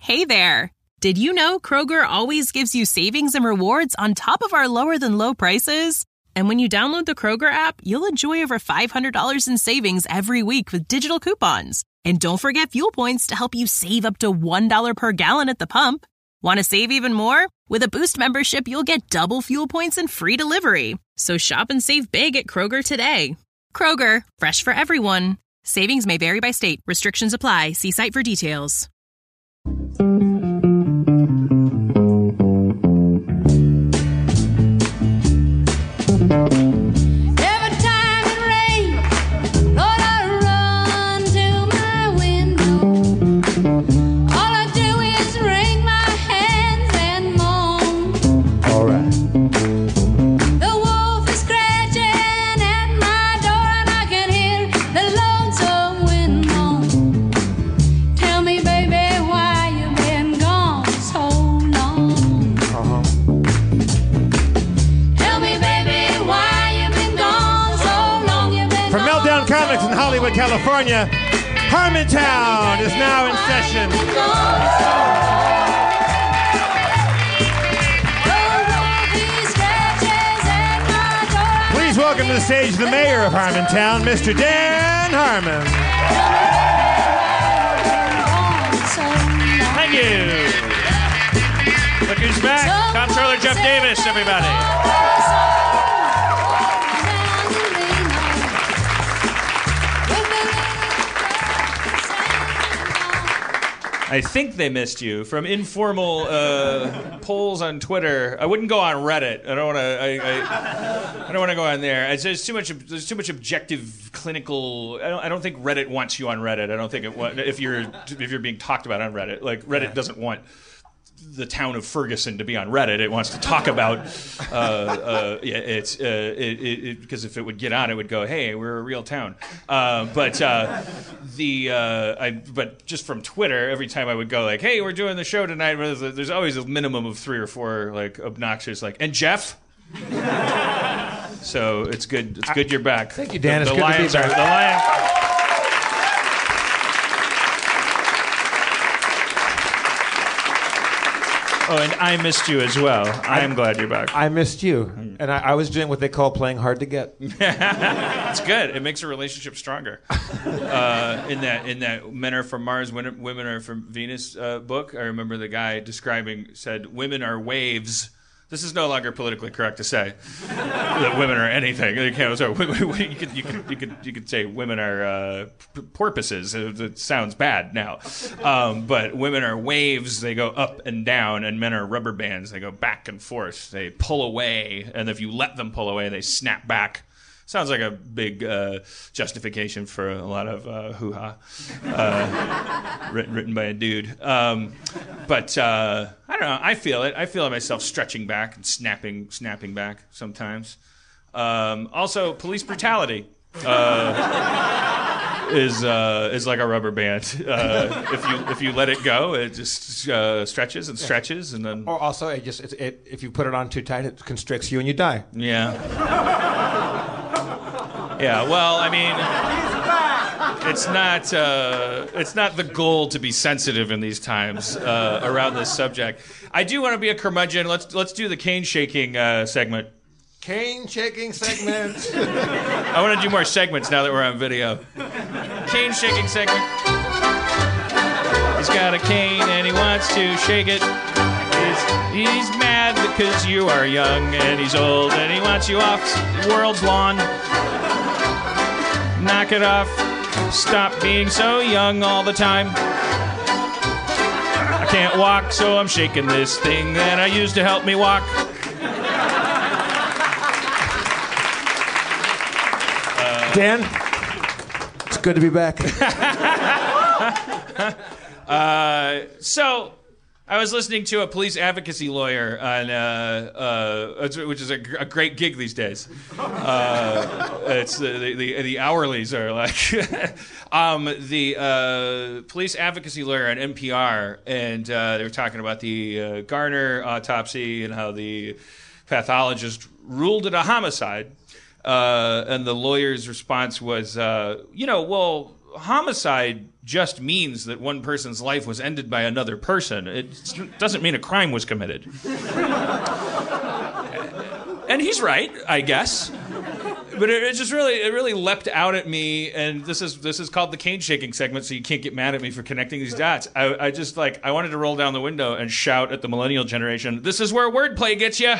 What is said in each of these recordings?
Hey there! Did you know Kroger always gives you savings and rewards on top of our lower-than-low prices? And when you download the Kroger app, you'll enjoy over $500 in savings every week with digital coupons. And don't forget fuel points to help you save up to $1 per gallon at the pump. Want to save even more? With a Boost membership, you'll get double fuel points and free delivery. So shop and save big at Kroger today. Kroger, fresh for everyone. Savings may vary by state. Restrictions apply. See site for details. California, Harmontown is now in session. Please welcome to the stage the mayor of Harmontown, Mr. Dan Harmon. Thank you. Look who's back. Comptroller Jeff Davis, everybody. I think they missed you from informal polls on Twitter. I wouldn't go on Reddit. I don't want to. I don't want to go on there. There's too much objective clinical. I don't think Reddit wants you on Reddit. I don't think it if you're being talked about on Reddit. Like Reddit doesn't want the town of Ferguson to be on Reddit. It wants to talk about because if it would get on, it would go, "Hey, we're a real town." But just from Twitter, every time I would go like, "Hey, we're doing the show tonight," there's always a minimum of 3 or 4 like obnoxious like, "And Jeff." So it's good. It's good you're back. Thank you, Dan. The it's good Lions to be back. The Lions. Oh, and I missed you as well. I am glad you're back. I missed you. And I was doing what they call playing hard to get. It's good. It makes a relationship stronger. In that Men Are From Mars, Women Are From Venus book, I remember the guy said, women are waves. This is no longer politically correct to say that women are anything. You could say women are porpoises. It sounds bad now. But women are waves. They go up and down, and men are rubber bands. They go back and forth. They pull away, and if you let them pull away, they snap back. Sounds like a big justification for a lot of hoo-ha written by a dude. But I don't know. I feel it. I feel myself stretching back and snapping back sometimes. Also, police brutality is like a rubber band. If you let it go, it just stretches and stretches, and then. Or also, if you put it on too tight, it constricts you and you die. Yeah. Yeah, well, I mean, it's not the goal to be sensitive in these times around this subject. I do want to be a curmudgeon. Let's do the cane shaking segment. Cane shaking segment. I want to do more segments now that we're on video. Cane shaking segment. He's got a cane and he wants to shake it. He's mad because you are young and he's old and he wants you off the world's lawn. Knock it off. Stop being so young all the time. I can't walk, so I'm shaking this thing that I used to help me walk. Dan, it's good to be back. So I was listening to a police advocacy lawyer on, which is a great gig these days. It's the hourlies are like the police advocacy lawyer on NPR, and they were talking about the Garner autopsy and how the pathologist ruled it a homicide. And the lawyer's response was, homicide just means that one person's life was ended by another person. It doesn't mean a crime was committed. And he's right, I guess. But it really leapt out at me, and this is called the cane shaking segment, so you can't get mad at me for connecting these dots. I wanted to roll down the window and shout at the millennial generation, this is where wordplay gets you.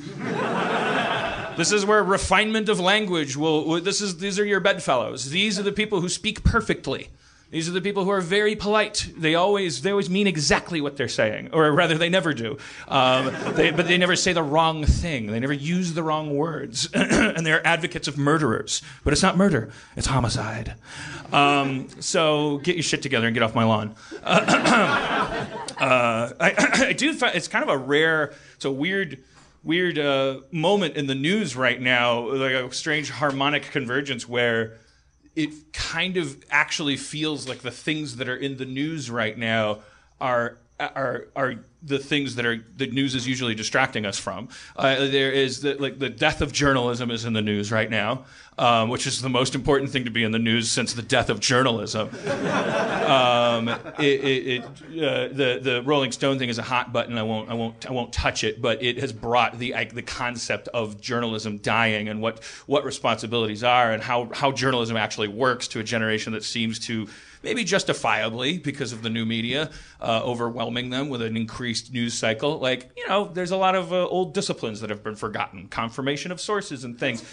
This is where refinement of language these are your bedfellows. These are the people who speak perfectly. These are the people who are very polite. They always mean exactly what they're saying, or rather, they never do. But they never say the wrong thing. They never use the wrong words, and they're advocates of murderers. But it's not murder; it's homicide. So get your shit together and get off my lawn. I do find it's kind of a rare, it's a weird moment in the news right now, like a strange harmonic convergence where it kind of actually feels like the things that are in the news right now are the things that the news is usually distracting us from. There is the death of journalism is in the news right now, which is the most important thing to be in the news since the death of journalism. The Rolling Stone thing is a hot button. I won't touch it, but it has brought the concept of journalism dying and what responsibilities are and how journalism actually works to a generation that seems to, maybe justifiably because of the new media, overwhelming them with an increased news cycle. There's a lot of old disciplines that have been forgotten, confirmation of sources and things.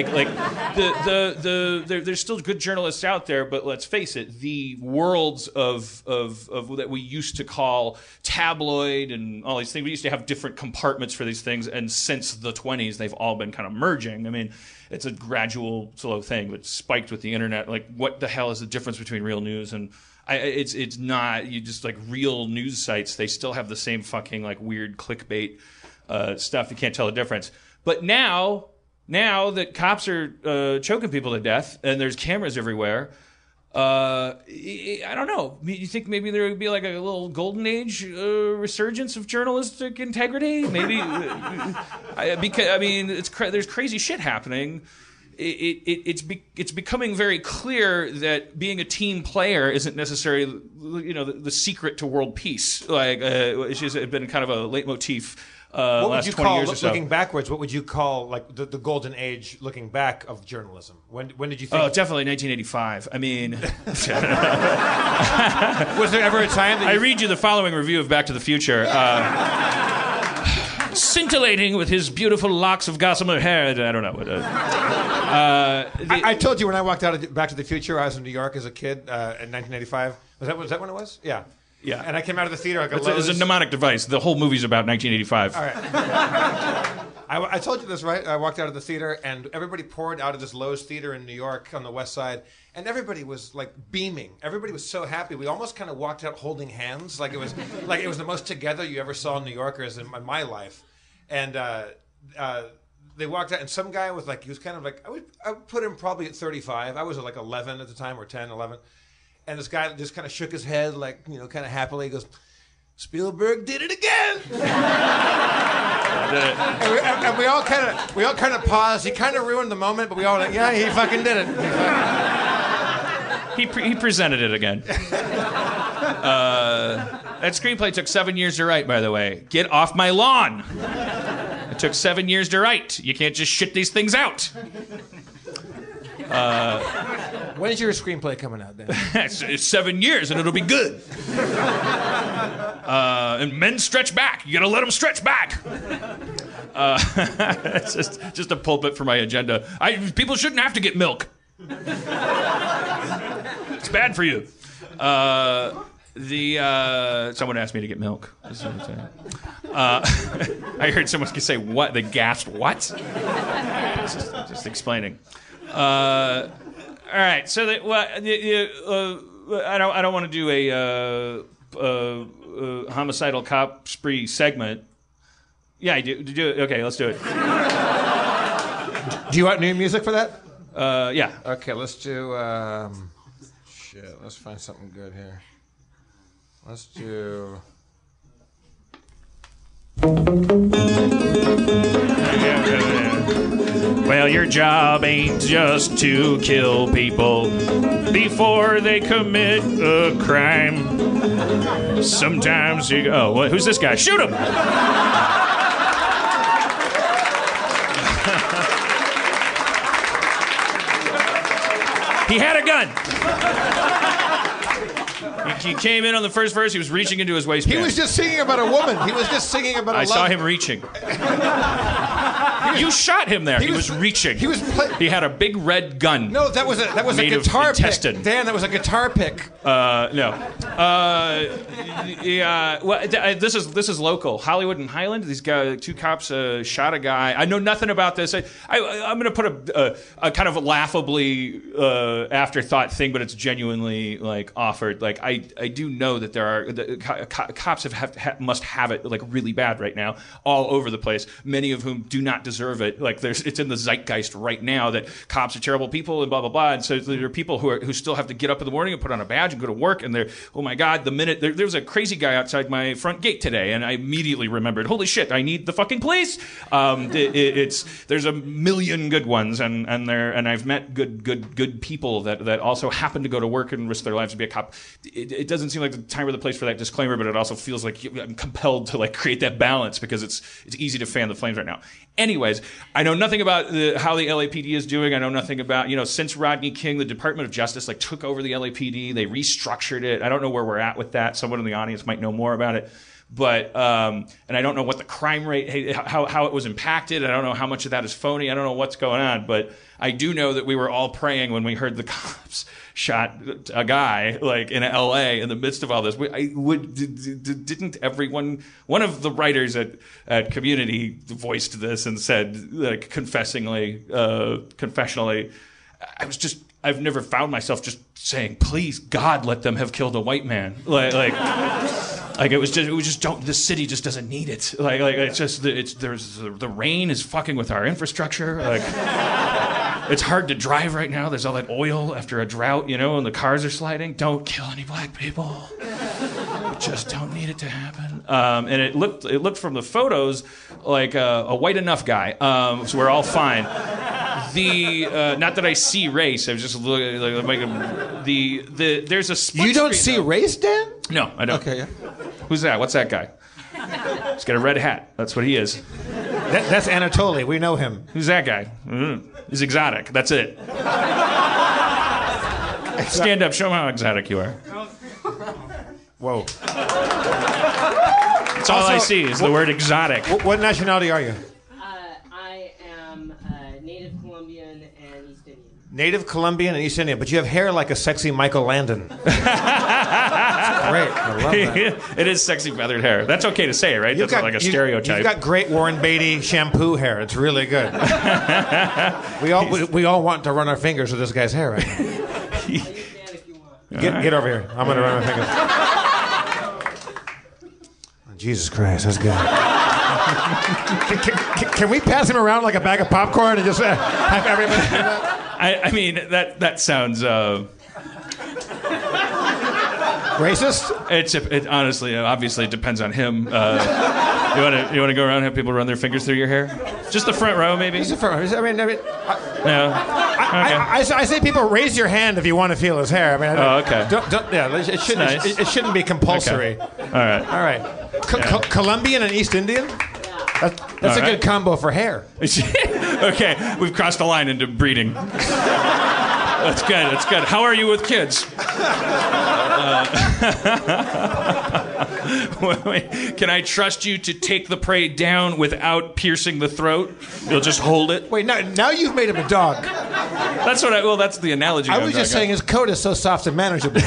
There's still good journalists out there, but let's face it, the worlds of that we used to call tabloid and all these things, we used to have different compartments for these things, and since the 1920s, they've all been kind of merging. I mean, it's a gradual, slow thing, but spiked with the internet. What the hell is the difference between real news and it's not? You just real news sites. They still have the same fucking weird clickbait stuff. You can't tell the difference. But now that cops are choking people to death and there's cameras everywhere, I don't know. You think maybe there would be a little golden age resurgence of journalistic integrity? Maybe because there's crazy shit happening. It's becoming very clear that being a team player isn't necessarily the secret to world peace. It's just been kind of a leitmotif. What would you call, looking so. backwards, what would you call the golden age looking back of journalism? When did you think? Oh, definitely 1985. I mean... Was there ever a time that I read you the following review of Back to the Future. Scintillating with his beautiful locks of gossamer hair. I don't know. I told you when I walked out of Back to the Future, I was in New York as a kid in 1985. Was that when it was? Yeah. Yeah. And I came out of the theater It's a mnemonic device. The whole movie's about 1985. All right. I told you this, right? I walked out of the theater, and everybody poured out of this Lowe's Theater in New York on the West Side, and everybody was beaming. Everybody was so happy. We almost kind of walked out holding hands, it was the most together you ever saw New Yorkers in my life. And they walked out, and some guy was he was kind of I would put him probably at 35. I was at 11 at the time, or 10, 11. And this guy just kind of shook his head, kind of happily. He goes, "Spielberg did it again." and we all kind of paused. He kind of ruined the moment, but we all yeah, he fucking did it. He presented it again. That screenplay took 7 years to write, by the way. Get off my lawn. It took 7 years to write. You can't just shit these things out. When's your screenplay coming out then? It's 7 years and it'll be good. And men stretch back. You gotta let them stretch back. It's just a pulpit for my agenda. People shouldn't have to get milk. It's bad for you. Someone asked me to get milk. I heard someone say what? They gasped, what? Just explaining. All right, so I don't want to do a homicidal cop spree segment. Yeah, I do. Okay, let's do it. Do you want new music for that? Yeah. Okay, let's do. Let's find something good here. Let's do. Well, your job ain't just to kill people before they commit a crime. Sometimes you go, oh, who's this guy? Shoot him! He had a gun. He came in on the first verse. He was reaching into his waistband. He was just singing about a woman. He was just singing about a I love. saw him reaching. You shot him there. He was reaching. He had a big red gun. No, that was a guitar pick. Dan, that was a guitar pick. No. Well, this is local. Hollywood and Highland. These guys, two cops shot a guy. I know nothing about this. I'm going to put a kind of a laughably afterthought thing, but it's genuinely like offered. Like I do know that there are cops must have it like really bad right now, all over the place. Many of whom do not deserve it. Like it's in the zeitgeist right now that cops are terrible people and blah blah blah. And so there are people who still have to get up in the morning and put on a badge and go to work. And they're, oh my God, the minute there was a crazy guy outside my front gate today, and I immediately remembered, holy shit, I need the fucking police. There's a million good ones, and I've met good people that also happen to go to work and risk their lives to be a cop. It doesn't seem like the time or the place for that disclaimer, but it also feels like I'm compelled to like create that balance because it's easy to fan the flames right now. Anyways, I know nothing about how the LAPD is doing. I know nothing about, since Rodney King, the Department of Justice like took over the LAPD, they restructured it. I don't know where we're at with that. Someone in the audience might know more about it. But, and I don't know what the crime rate, how it was impacted. I don't know how much of that is phony. I don't know what's going on. But I do know that we were all praying when we heard the cops shot a guy like in LA in the midst of all this. Didn't everyone, one of the writers at Community voiced this and said, like, confessionally, I've never found myself just saying, please God, let them have killed a white man. Like it was just don't. The city just doesn't need it. Like it's just the rain is fucking with our infrastructure. Like it's hard to drive right now. There's all that oil after a drought, and the cars are sliding. Don't kill any black people. We just don't need it to happen. And it looked from the photos like a white enough guy. So we're all fine. Not that I see race. I was just looking like there's a split You don't screen, see race, Dan? No, I don't. Okay, yeah. Who's that? What's that guy? He's got a red hat. That's what he is. That's Anatoly. We know him. Who's that guy? He's exotic. That's it. Stand up. Show him how exotic you are. Whoa. That's all I see is the word exotic. What nationality are you? I am native Colombian and East Indian. Native Colombian and East Indian, but you have hair like a sexy Michael Landon. That's great. I love that. It is sexy feathered hair. That's okay to say, right? That's not like a stereotype. You've got great Warren Beatty shampoo hair. It's really good. we all want to run our fingers with this guy's hair right now. Get over here. I'm going to run my fingers. Jesus Christ, that's good. Can we pass him around like a bag of popcorn and just have everybody do that? I mean, that sounds... Racist? It honestly, obviously, it depends on him. You want to go around and have people run their fingers through your hair? Just the front row, maybe? Just the front row. Yeah. I say people raise your hand if you want to feel his hair. Okay. It shouldn't be compulsory. Okay. All right. Colombian and East Indian? That's a good combo for hair. Okay, we've crossed the line into breeding. That's good. How are you with kids? Wait, can I trust you to take the prey down without piercing the throat? You'll just hold it? Wait, now you've made him a dog. That's the analogy. I was just saying his coat is so soft and manageable.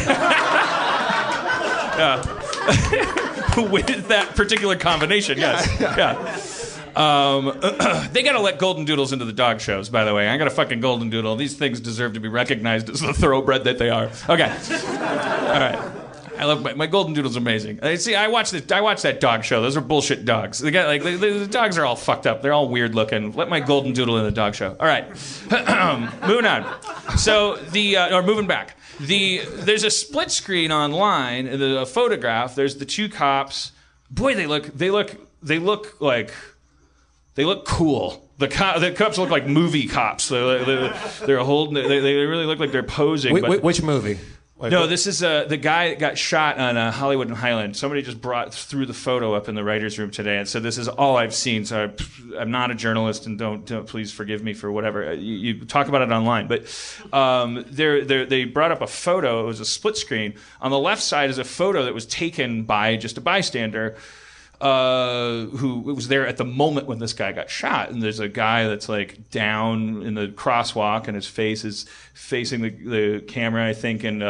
With that particular combination, yes. Yeah. They gotta let golden doodles into the dog shows, by the way. I got a fucking golden doodle. These things deserve to be recognized as the thoroughbred that they are. Okay. All right. I love my golden doodle's amazing. See, I watched that dog show. Those are bullshit dogs. The dogs are all fucked up. They're all weird looking. Let my golden doodle in the dog show. All right. Moving on. So moving back. There's a split screen online, a photograph. There's the two cops. Boy, they look like They look cool. The cops look like movie cops. They're holding. They really look like they're posing. Which movie? No, this is the guy that got shot on Hollywood and Highland. Somebody just threw the photo up in the writers' room today and said, "This is all I've seen." So I'm not a journalist, and don't please forgive me for whatever you talk about it online. But they brought up a photo. It was a split screen. On the left side is a photo that was taken by just a bystander. Who was there at the moment when this guy got shot, and there's a guy that's like down in the crosswalk, and his face is facing the camera, I think, and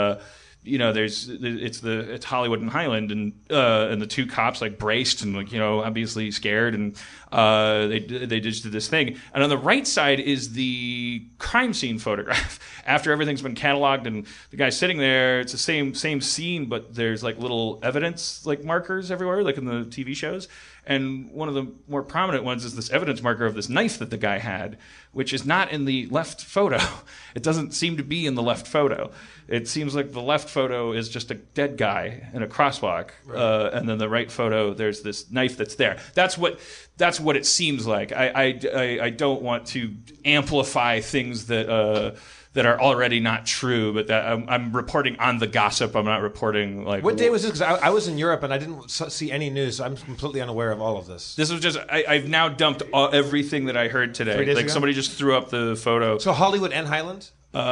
it's Hollywood and Highland, and the two cops like braced and like obviously scared, and they just did this thing. And on the right side is the crime scene photograph after everything's been cataloged, and the guy's sitting there. It's the same scene, but there's like little evidence like markers everywhere, like in the TV shows. And one of the more prominent ones is this evidence marker of this knife that the guy had, which is not in the left photo. It doesn't seem to be in the left photo. It seems like the left photo is just a dead guy in a crosswalk, right. And then the right photo, there's this knife that's there. That's what it seems like. I don't want to amplify things that are already not true, but that I'm reporting on the gossip. I'm not reporting like. What day was this? Because I was in Europe and I didn't see any news. So I'm completely unaware of all of this. This was just I've now dumped everything that I heard today. 3 days like ago? Somebody just threw up the photo. So Hollywood and Highland?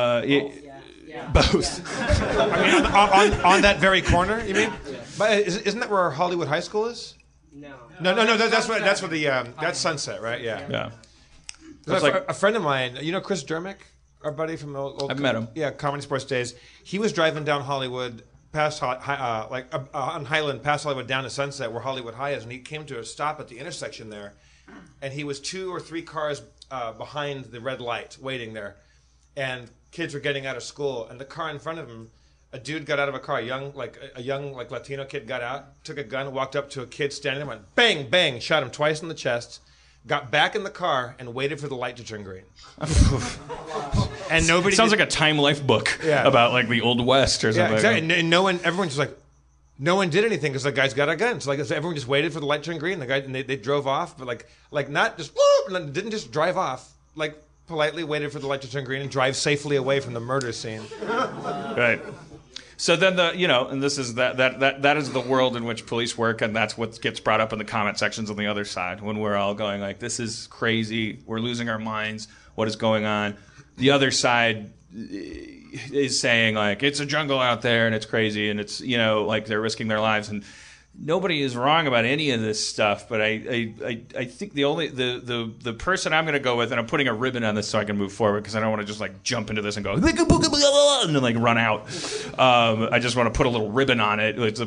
Both. I mean, on that very corner, you mean? But isn't that where Hollywood High School is? No. No. That's where that's Sunset, right? Yeah. That's like a friend of mine. You know Chris Dermick, our buddy from the old. I've met him. Yeah, Comedy Sports Days. He was driving down Hollywood, past on Highland, past Hollywood, down to Sunset, where Hollywood High is, and he came to a stop at the intersection there, and he was 2 or 3 cars behind the red light, waiting there, and kids were getting out of school, and the car in front of him, a dude got out of a car, a young Latino kid got out, took a gun, walked up to a kid standing there, went bang, bang, shot him twice in the chest, got back in the car, and waited for the light to turn green. And nobody. It sounds like a Time Life book about like the Old West or something. Yeah, exactly. And everyone's just like, no one did anything because the guy's got a gun. So everyone just waited for the light to turn green. And they drove off, but like not just didn't just drive off, like politely waited for the light to turn green and drive safely away from the murder scene. Right. So then and this is that is the world in which police work, and that's what gets brought up in the comment sections on the other side when we're all going like, this is crazy, we're losing our minds, what is going on? The other side is saying like, it's a jungle out there and it's crazy and it's like they're risking their lives, and nobody is wrong about any of this stuff, but I think the person I'm going to go with, and I'm putting a ribbon on this so I can move forward because I don't want to just like jump into this and go and then like run out. I just want to put a little ribbon on it. It's the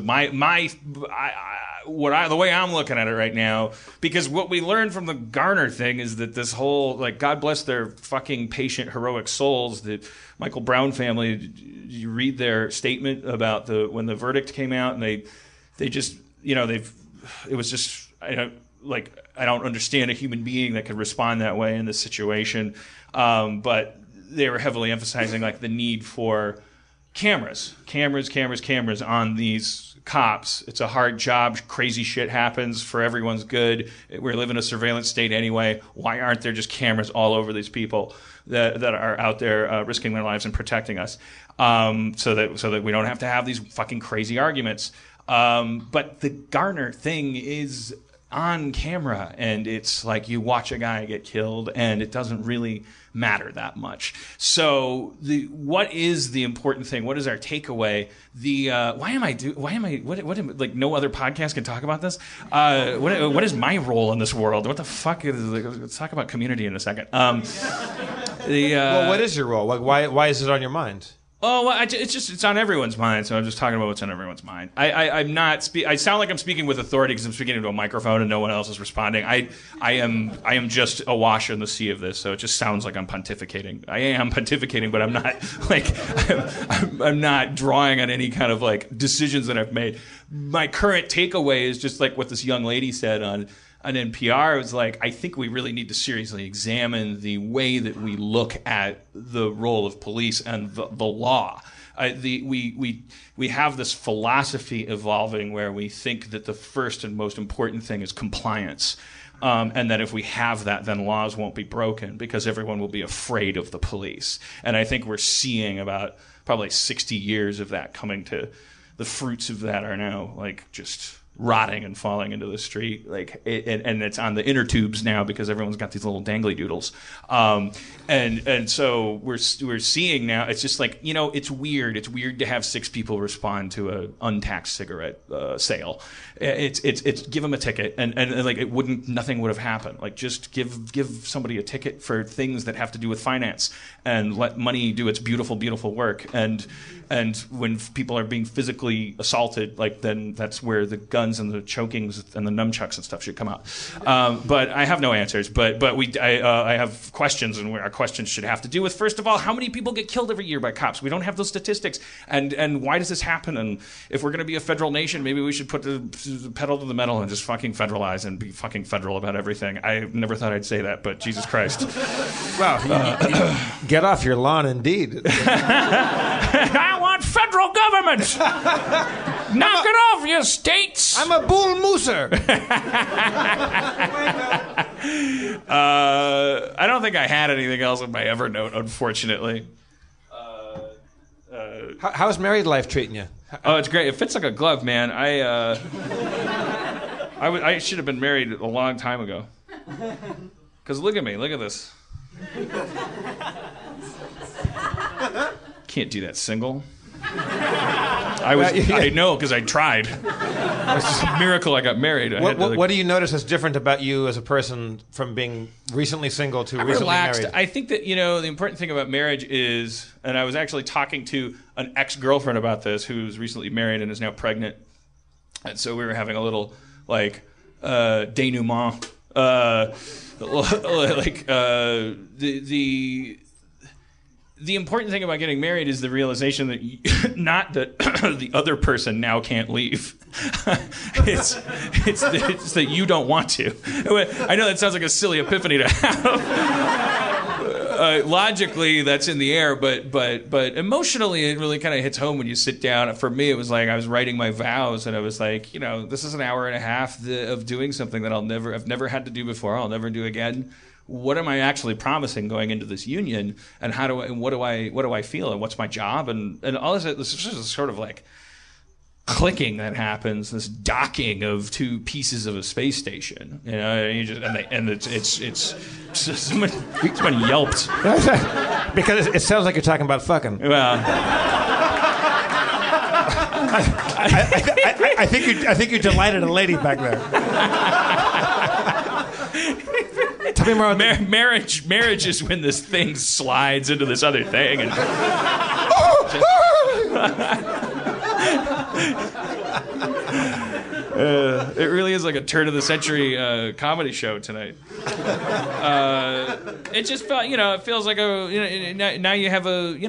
way I'm looking at it right now, because what we learned from the Garner thing is that this whole like, God bless their fucking patient heroic souls, the Michael Brown family. You read their statement about when the verdict came out, and they just, it was just, I don't understand a human being that could respond that way in this situation. But they were heavily emphasizing like the need for cameras on these cops. It's a hard job. Crazy shit happens. For everyone's good. We live in a surveillance state anyway. Why aren't there just cameras all over these people that are out there risking their lives and protecting us? So that we don't have to have these fucking crazy arguments. But the Garner thing is on camera, and it's like you watch a guy get killed, and it doesn't really matter that much. So what is the important thing? What is our takeaway? Like no other podcast can talk about this? What is my role in this world? What the fuck is, let's talk about Community in a second. Well, what is your role? Like, why is it on your mind? Oh, well, it's on everyone's mind, so I'm just talking about what's on everyone's mind. I'm not. I sound like I'm speaking with authority because I'm speaking into a microphone and no one else is responding. I am just awash in the sea of this, so it just sounds like I'm pontificating. I am pontificating, but I'm not like I'm not drawing on any kind of like decisions that I've made. My current takeaway is just like what this young lady said on NPR. It was like, I think we really need to seriously examine the way that we look at the role of police and the law. We have this philosophy evolving where we think that the first and most important thing is compliance. And that if we have that, then laws won't be broken because everyone will be afraid of the police. And I think we're seeing about probably 60 years of that coming to the fruits of that are now like just rotting and falling into the street, and it's on the inner tubes now because everyone's got these little dangly doodles, and so we're seeing now. It's just like, it's weird. It's weird to have 6 people respond to an untaxed cigarette sale. It's give them a ticket, and like nothing would have happened. Like just give somebody a ticket for things that have to do with finance, and let money do its beautiful, beautiful work. And when people are being physically assaulted, then that's where the guns and the chokings and the nunchucks and stuff should come out. But I have no answers. But I have questions, and our questions should have to do with, first of all, how many people get killed every year by cops? We don't have those statistics. And why does this happen? And if we're going to be a federal nation, maybe we should put the pedal to the metal and just fucking federalize and be fucking federal about everything. I never thought I'd say that, but Jesus Christ. Well, get off your lawn, indeed. I want federal government. Knock it off, you states. I'm a bull mooser. I don't think I had anything else on my Evernote, unfortunately. How's married life treating you? Oh, it's great. It fits like a glove, man. I should have been married a long time ago. Because look at me. Look at this. Can't do that single. I know, because I tried. It's just a miracle I got married. What do you notice is different about you as a person from being recently single to recently relaxed. married? I think that, the important thing about marriage is, and I was actually talking to an ex-girlfriend about this who's recently married and is now pregnant. And so we were having a little, denouement. The important thing about getting married is the realization that not that the other person now can't leave. It's that you don't want to. I know that sounds like a silly epiphany to have. Logically, that's in the air, but emotionally, it really kind of hits home when you sit down. For me, it was like I was writing my vows, and I was like, this is an hour and a half of doing something that I've never had to do before. I'll never do again. What am I actually promising going into this union, and what do I feel, and what's my job, and all this is just sort of like clicking that happens, this docking of 2 pieces of a space station, it's someone yelped because it sounds like you're talking about fucking. Well. I think you delighted a lady back there. Tell me more about marriage is when this thing slides into this other thing, and it really is like a turn of the century comedy show tonight. It just felt, it feels like now you have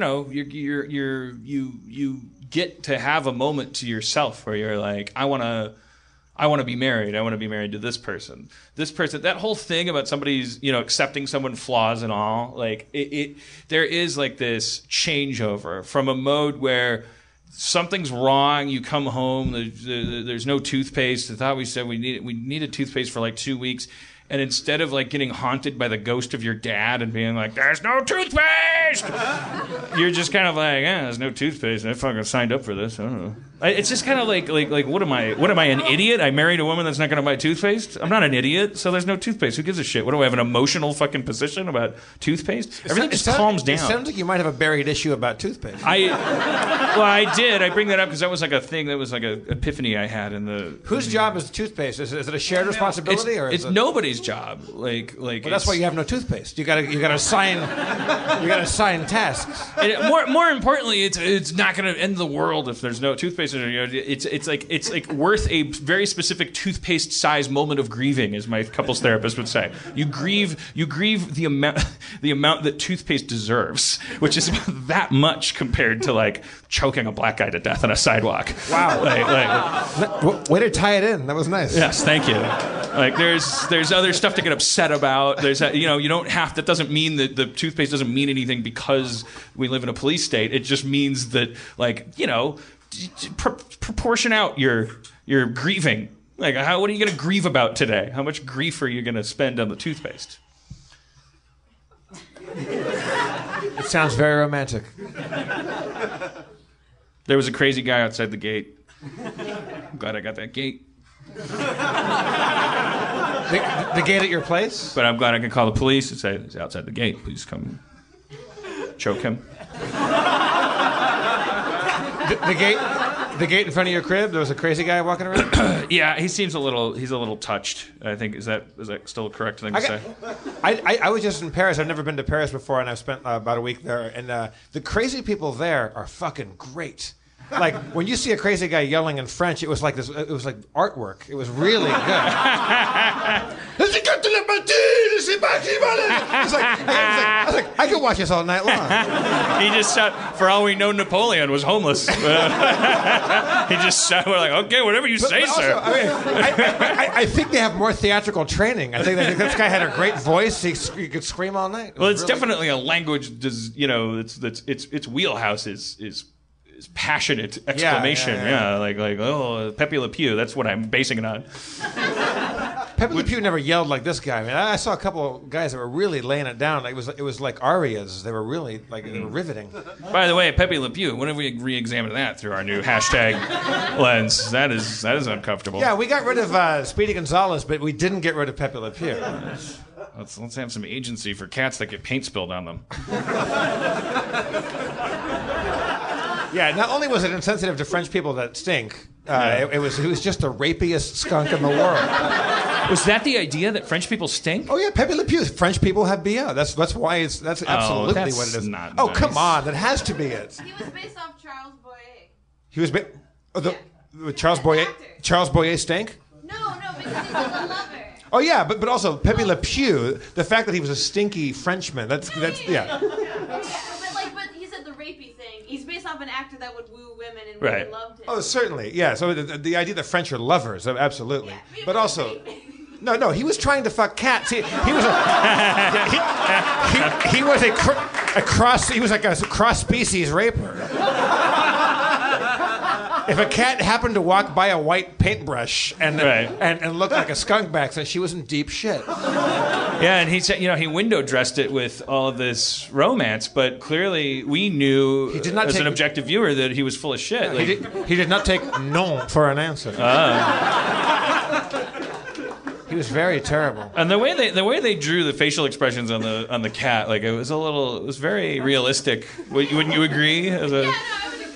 you get to have a moment to yourself where you're like, I want to be married. I want to be married to this person. That whole thing about somebody's, accepting someone's flaws and all, there is like this changeover from a mode where something's wrong. You come home, there's no toothpaste. I thought we said we needed toothpaste for 2 weeks. And instead of getting haunted by the ghost of your dad and being like, there's no toothpaste, you're just kind of like, there's no toothpaste. I fucking signed up for this. I don't know. It's just kind of like what am I, an idiot? I married a woman that's not going to buy toothpaste? I'm not an idiot, so there's no toothpaste. Who gives a shit? What do I have, an emotional fucking position about toothpaste? Everything just calms down. It sounds like you might have a buried issue about toothpaste. I did. I bring that up because that was like a thing, that was like an epiphany I had in the... Whose job is toothpaste? Is it a shared responsibility? It's nobody's job. Well, that's why you have no toothpaste. You gotta assign tasks. More importantly, it's not going to end the world if there's no toothpaste. it's like worth a very specific toothpaste size moment of grieving, as my couples therapist would say. You grieve the amount that toothpaste deserves, which is about that much compared to like choking a black guy to death on a sidewalk. Wow. Way to tie it in. That was nice. Yes, thank you. Like there's other stuff to get upset about. There's you don't have. That doesn't mean that the toothpaste doesn't mean anything because we live in a police state. It just means that proportion out your grieving. Like what are you going to grieve about today? How much grief are you going to spend on the toothpaste? It sounds very romantic. There was a crazy guy outside the gate. I'm glad I got that gate. The gate at your place? But I'm glad I can call the police and say, he's outside the gate. Please come choke him. The gate in front of your crib? There was a crazy guy walking around? Yeah, he's a little touched. I think is that still a correct thing to say? I was just in Paris. I've never been to Paris before, and I've spent about a week there. And the crazy people there are fucking great. Like when you see a crazy guy yelling in French, it was like this. It was like artwork. It was really good. I was like, I could watch this all night long. He just shot. For all we know, Napoleon was homeless. He just shot. We're like, okay, whatever you say, also, sir. I think they have more theatrical training. I think this guy had a great voice. He could scream all night. Well, it's really definitely a language. Its wheelhouse is passionate exclamation. Yeah. Like oh, Pepe Le Pew. That's what I'm basing it on. Pepe Le Pew never yelled like this guy. I mean, I saw a couple of guys that were really laying it down. It was like arias. They were really they were riveting. By the way, Pepe Le Pew. When have we re-examined that through our new hashtag lens? That is uncomfortable. Yeah, we got rid of Speedy Gonzalez, but we didn't get rid of Pepe Le Pew. Let's have some agency for cats that get paint spilled on them. Yeah, not only was it insensitive to French people that stink, it was just the rapiest skunk in the world. Was that the idea that French people stink? Oh yeah, Pepe Le Pew. French people have BO. That's why that's absolutely that's what it is. Not oh nice. Come on, that has to be it. He was based off Charles Boyer. He was Charles Boyer. Charles Boyer stink? No, because he's a lover. Oh yeah, but also Pepe Le Pew. The fact that he was a stinky Frenchman. That's yeah. But he said the rapey thing. He's based off an actor that would woo women and Right. women loved him. Oh, certainly, yeah. So the idea that French are lovers, absolutely. Yeah, But also, no, he was trying to fuck cats. He was a cross. He was like a cross species raper. If a cat happened to walk by a white paintbrush and look like a skunk back, then she was in deep shit. Yeah, and he said, he window dressed it with all of this romance, but clearly we knew He did not as take- an objective viewer that he was full of shit. He did not take non for an answer. He was very terrible. And the way they drew the facial expressions on the cat, like it was very realistic. Wouldn't you agree? Yeah, no, I would agree.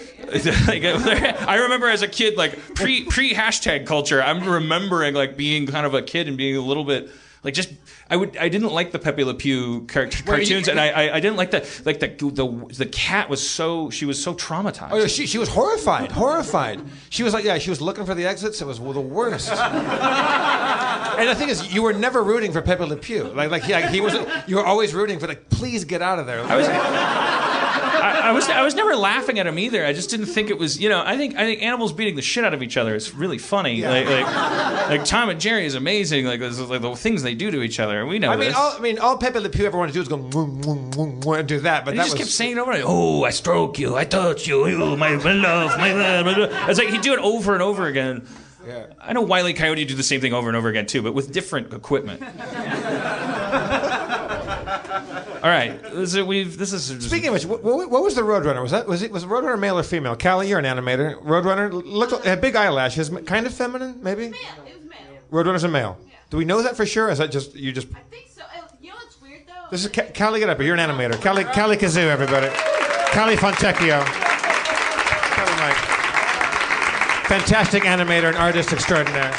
I remember as a kid, like pre hashtag culture, I'm remembering like being kind of a kid and being a little bit like just I didn't like the Pepe Le Pew cartoons, and I didn't like the cat was so traumatized. Oh, she was horrified. She was she was looking for the exits. It was the worst. And the thing is, you were never rooting for Pepe Le Pew. He wasn't. You were always rooting for please get out of there. I was never laughing at him either. I just didn't think it was. I think animals beating the shit out of each other is really funny. Yeah. Like Tom and Jerry is amazing. Like the things they do to each other. We know this. All Pepe Le Pew ever wanted to do is go and do that. But he just kept saying it over and over. Oh, I stroke you, I touch you, my love, my love. It's like he'd do it over and over again. Yeah. I know Wile E. Coyote do the same thing over and over again too, but with different equipment. All right, this is. Speaking of which, what was the Roadrunner? Was Roadrunner male or female? Callie, you're an animator. Roadrunner had big eyelashes, kind of feminine, maybe. It was male. Roadrunner's a male. Yeah. Do we know that for sure? Or is that just you just? I think so. You know what's weird though? This is Callie. Get up here. You're an animator. Callie Kazoo, everybody. Callie Fontecchio. Callie Mike. Fantastic animator and artist extraordinaire.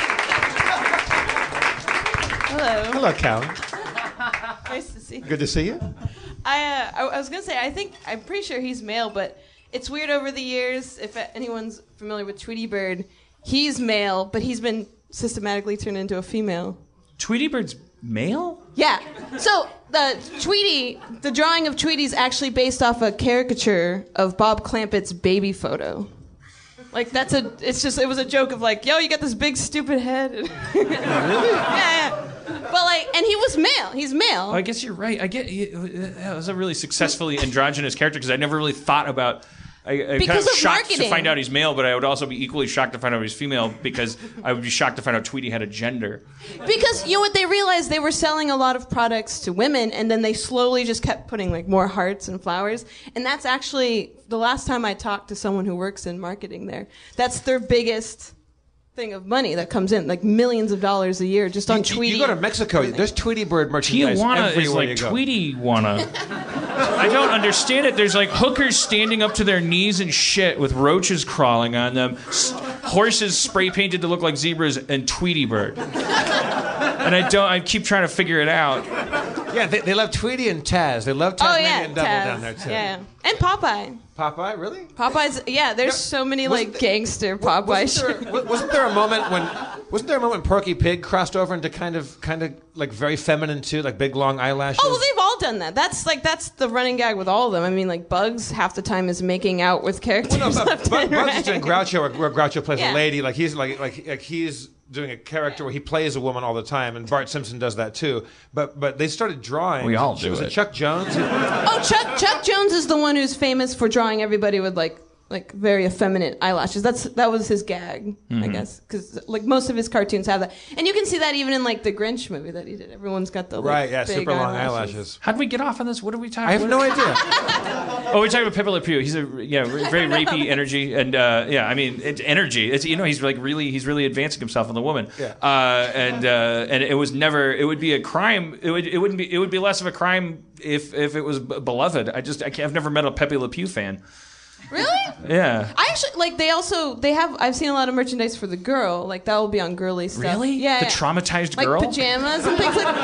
Hello. Hello, Callie. Nice to see you. Good to see you. I was gonna say I'm pretty sure he's male, but it's weird over the years. If anyone's familiar with Tweety Bird, he's male, but he's been systematically turned into a female. Tweety Bird's male? Yeah. So the drawing of Tweety's actually based off a caricature of Bob Clampett's baby photo. Like it was a joke of like, yo, you got this big stupid head. Really? Yeah. But like, and he was male. He's male. I guess you're right. That was a really successfully androgynous character because I never really thought about. I'm kind of shocked marketing. to find out he's male, but I would also be equally shocked to find out he's female because I would be shocked to find out Tweety had a gender. Because you know what they realized, they were selling a lot of products to women, and then they slowly just kept putting like more hearts and flowers. And that's actually the last time I talked to someone who works in marketing there. That's their biggest thing of money that comes in, like millions of dollars a year just on Tweety. You go to Mexico, there's Tweety Bird merchandise Tijuana everywhere is like you go. Tweety-wana. I don't understand it. There's like hookers standing up to their knees in shit with roaches crawling on them, horses spray painted to look like zebras, and Tweety Bird. And I keep trying to figure it out. Yeah, they love Tweety and Taz. They love Tasmanian Devil Taz. down there too. Yeah, and Popeye. Popeye, really? Popeye's, yeah. There's so many like gangster Popeye shit. Wasn't there a moment when Porky Pig crossed over into kind of like very feminine too, like big long eyelashes? Oh, well, they've all done that. That's the running gag with all of them. I mean, like Bugs half the time is making out with characters. Well, no, left and Bugs right. is doing Groucho, where Groucho plays Yeah. a lady. Like he's like he's doing a character where he plays a woman all the time, and Bart Simpson does that too. But they started drawing. We all do Was it. it Chuck Jones? Oh, Chuck Jones is the one who's famous for drawing everybody with like very effeminate eyelashes. That was his gag, I guess, because like most of his cartoons have that, and you can see that even in like the Grinch movie that he did. Everyone's got the Right, yeah, big super long eyelashes. How'd we get off on this? What are we talking I have no idea. Oh, we're talking about Pepe Le Pew. He's very rapey energy, and I mean, it's energy. It's he's really advancing himself on the woman. Yeah. And it was never. It would be a crime. It would be less of a crime if it was beloved. I've never met a Pepe Le Pew fan. Really? Yeah. I actually they have. I've seen a lot of merchandise for the girl. Like that will be on girly stuff. Really? Yeah. The yeah. traumatized like girl? pajamas and things like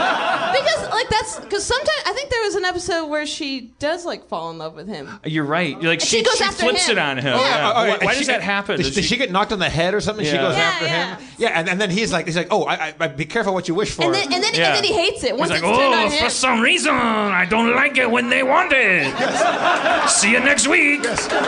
because sometimes I think there was an episode where she does like fall in love with him. You're right. Like she goes after flips him. it on him. Yeah. Why does that happen? Does she get knocked on the head or something? Yeah. She goes Yeah, after yeah. him. Yeah, and then he's like, oh, I be careful what you wish for. And then he hates it. Once He's like, it's turned on for him. some reason, I don't like it when they want it. See you next week.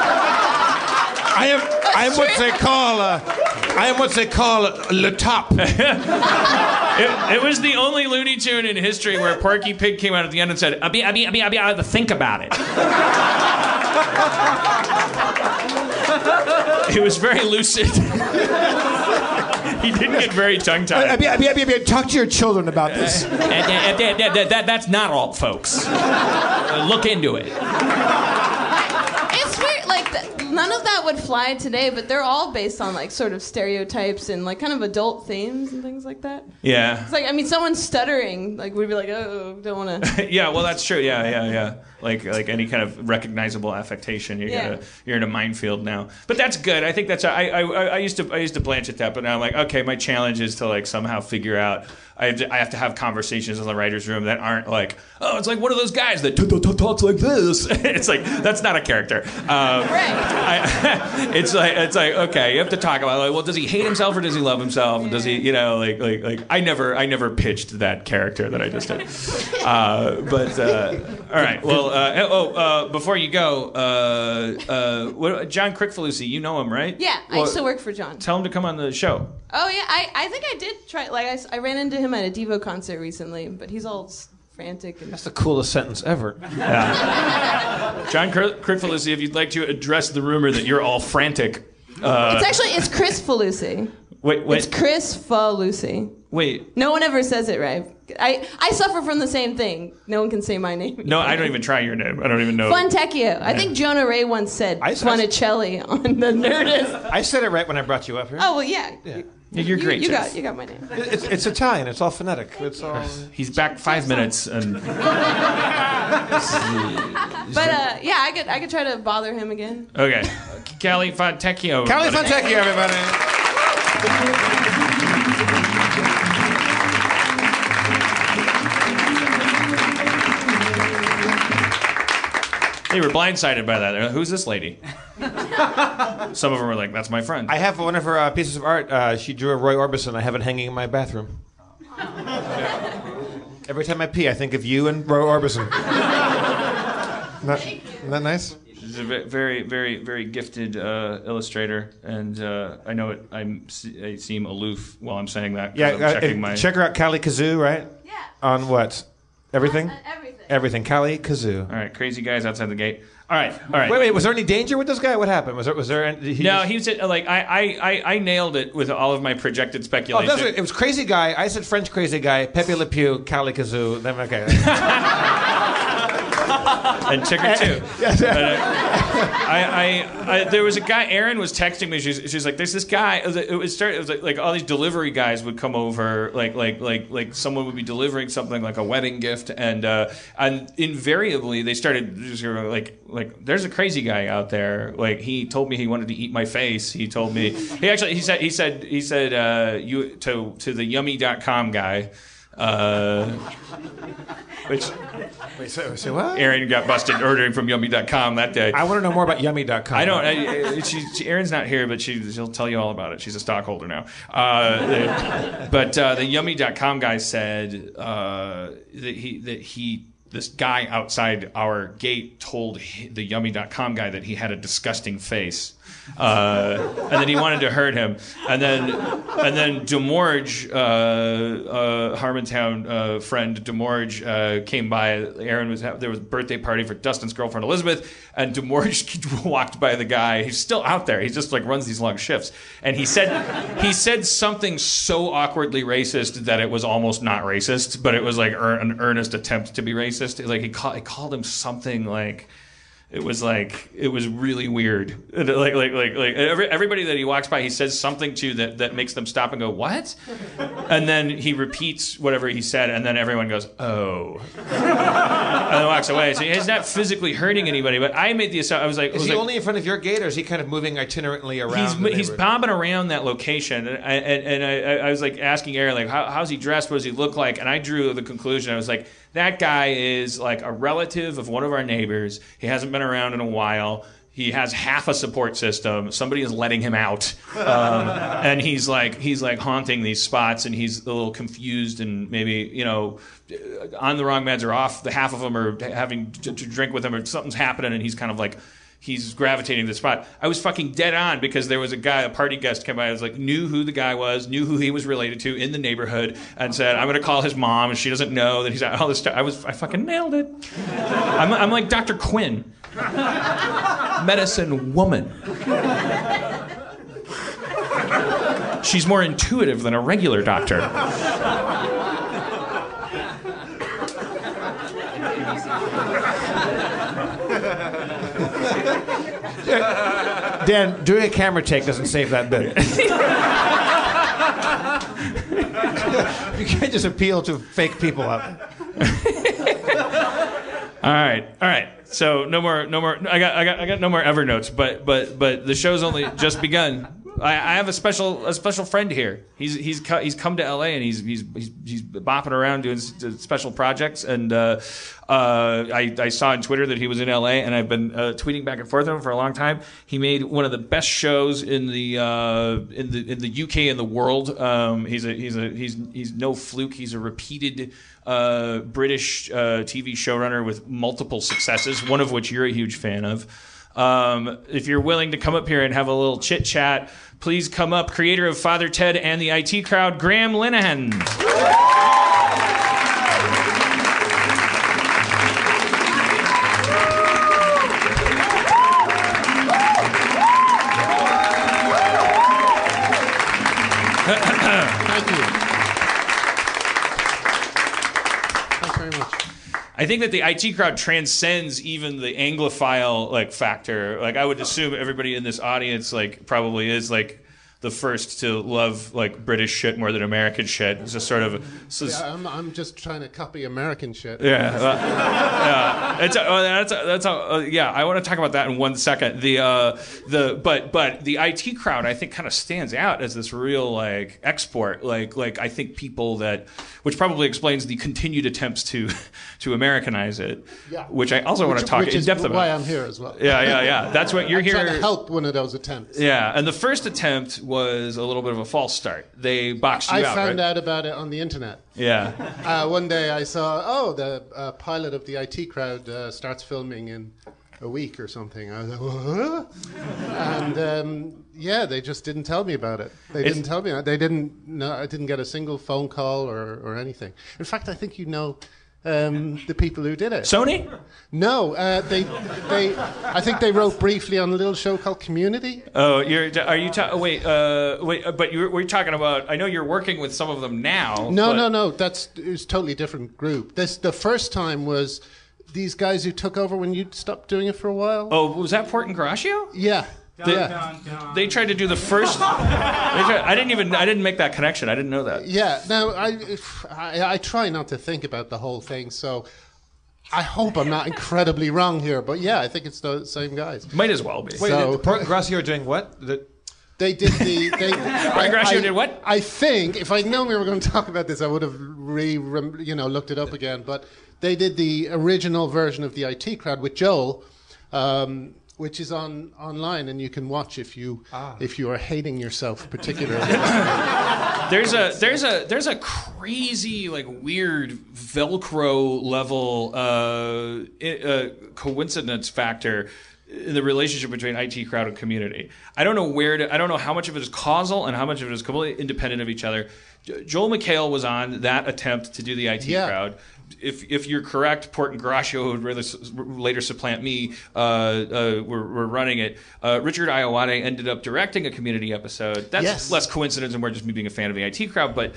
I am what they call le top. It was the only Looney Tune in history where Porky Pig came out at the end and said, I have to think about it. It was very lucid. He didn't get very tongue-tied. Talk to your children about this. That's not all, folks. Look into it. It's weird. Like none of that would fly today, but they're all based on like sort of stereotypes and like kind of adult themes and things like that. Yeah. It's like I mean, someone stuttering like would be like, oh, don't want to. Yeah, well, that's true. Yeah. Like any kind of recognizable affectation, you're in a minefield now. But that's good. I think that's I used to blanch at that, but now I'm like, okay, my challenge is to like somehow figure out. I have to have conversations in the writers' room that aren't like, oh, it's like one of those guys that talks like this. It's like that's not a character. Right. It's like okay, you have to talk about like, well, does he hate himself or does he love himself? And does he, like I never pitched that character that I just did. But all right, well, before you go, John Crickfalusi, you know him, right? Yeah, I used to work for John. Tell him to come on the show. Oh yeah, I think I did try. Like I ran into him at a Devo concert recently, but he's all frantic. And That's the coolest sentence ever. John Crickfalusi, if you'd like to address the rumor that you're all frantic. It's Chris Falusi. Wait. It's Chris Falusi. Wait. No one ever says it right. I suffer from the same thing. No one can say my name. No, I don't even try your name. I don't even know. Funtecchio. I think Jonah Ray once said Funicelli on the Nerdist. I said it right when I brought you up here. Oh well, yeah. You're great. You got my name. It's Italian. It's all phonetic. It's all. He's back 5 minutes and. But yeah, I could try to bother him again. Okay, Callie Fontecchio. Callie Fontecchio, everybody. They were blindsided by that. Who's this lady? Some of them were like, "That's my friend." I have one of her pieces of art. She drew a Roy Orbison. I have it hanging in my bathroom. Every time I pee, I think of you and Roy Orbison. Isn't that nice? She's a very, very, very gifted illustrator, and I know I seem aloof while I'm saying that. Yeah, I'm checking check her out, Callie Kazoo, right? Yeah. On what? Everything? Everything. Everything. Callie Kazoo. All right, crazy guys outside the gate. All right. Wait. Was there any danger with this guy? What happened? Was there? He was like I nailed it with all of my projected speculation. Oh, it was crazy guy. I said French crazy guy. Pepe Le Pew, Callie Kazoo. Then okay. And Ticker too. There was a guy. Erin was texting me. She's like, "There's this guy." It was like all these delivery guys would come over. Like someone would be delivering something like a wedding gift, and invariably they started just like there's a crazy guy out there. Like he told me he wanted to eat my face. He told me he said you to the yummy.com guy. Wait, say what? Erin got busted ordering from yummy.com that day. I want to know more about yummy.com. I don't. Erin's not here, but she'll tell you all about it. She's a stockholder now. But the yummy.com guy said this guy outside our gate told the yummy.com guy that he had a disgusting face. And then he wanted to hurt him, and then Demorge, Harmontown friend Demorge came by. Erin there was a birthday party for Dustin's girlfriend Elizabeth, and Demorge walked by the guy. He's still out there. He just like runs these long shifts, and he said something so awkwardly racist that it was almost not racist, but it was like an earnest attempt to be racist. Like he called him something like. It was really weird. Like everybody that he walks by, he says something to that makes them stop and go, "What?" And then he repeats whatever he said, and then everyone goes, "Oh," and then walks away. So he's not physically hurting anybody, but I made the assumption. I was like, is he only in front of your gate, or is he kind of moving itinerantly around? He's bobbing around that location, and I was like asking Erin, like, how's he dressed? What does he look like? And I drew the conclusion. I was like, that guy is like a relative of one of our neighbors. He hasn't been around in a while. He has half a support system. Somebody is letting him out, and he's like haunting these spots, and he's a little confused and maybe on the wrong meds or off. The half of them are having to drink with him, or something's happening, and he's kind of like. He's gravitating to the spot. I was fucking dead on because there was a guy, a party guest came by. I was like, knew who the guy was, knew who he was related to in the neighborhood, and said, I'm going to call his mom, and she doesn't know that he's all this stuff. I fucking nailed it. I'm like Dr. Quinn. Medicine woman. She's more intuitive than a regular doctor. Dan, doing a camera take doesn't save that bit. You can't just appeal to fake people out there. All right. So no more. I got no more Evernotes, but the show's only just begun. I have a special friend here. He's come to LA and he's bopping around doing special projects, and I saw on Twitter that he was in LA, and I've been tweeting back and forth with him for a long time. He made one of the best shows in the UK and the world. He's no fluke. He's a repeated British TV showrunner with multiple successes, one of which you're a huge fan of. If you're willing to come up here and have a little chit chat, please come up. Creator of Father Ted and the IT Crowd, Graham Linehan. Thank you. Thanks very much. I think that the IT Crowd transcends even the Anglophile factor. Like I would assume everybody in this audience probably is like the first to love like British shit more than American shit. It's just sort of. I'm just trying to copy American shit. Yeah, yeah. I want to talk about that in 1 second. But the IT crowd, I think, kind of stands out as this real like export. Like I think people which probably explains the continued attempts to Americanize it. Yeah. Which I also want to talk in depth about. Why I'm here as well. Yeah. That's what you're here. Trying to help one of those attempts. Yeah, and the first attempt was a little bit of a false start. They boxed you out, I found right? out about it on the internet. Yeah. One day I saw, the pilot of the IT crowd starts filming in a week or something. I was like, what? And they just didn't tell me about it. They didn't tell me. They didn't. No, I didn't get a single phone call or anything. In fact, I think the people who did it. Sony? No, I think they wrote briefly on a little show called Community. Oh, wait, but we're talking about. I know you're working with some of them now. No. It was a totally different group. The first time was these guys who took over when you stopped doing it for a while. Oh, was that Port Ingratiato? Yeah. They tried to do the first. I didn't make that connection. I didn't know that. Yeah. No, I try not to think about the whole thing, so I hope I'm not incredibly wrong here. But yeah, I think it's the same guys. Might as well be. Wait, Port Ingratiato are doing what? They did the. Port Ingratiato did what? I think if I'd known we were going to talk about this, I would have looked it up again. But they did the original version of the IT crowd with Joel. Which is online, and you can watch if you are hating yourself particularly. There's a crazy like weird Velcro level coincidence factor in the relationship between IT crowd and community. I don't know how much of it is causal and how much of it is completely independent of each other. Joel McHale was on that attempt to do the IT crowd. If you're correct, Port Ingratiato would later supplant me. We're running it. Richard Iowade ended up directing a Community episode. That's less coincidence and more just me being a fan of the IT crowd. But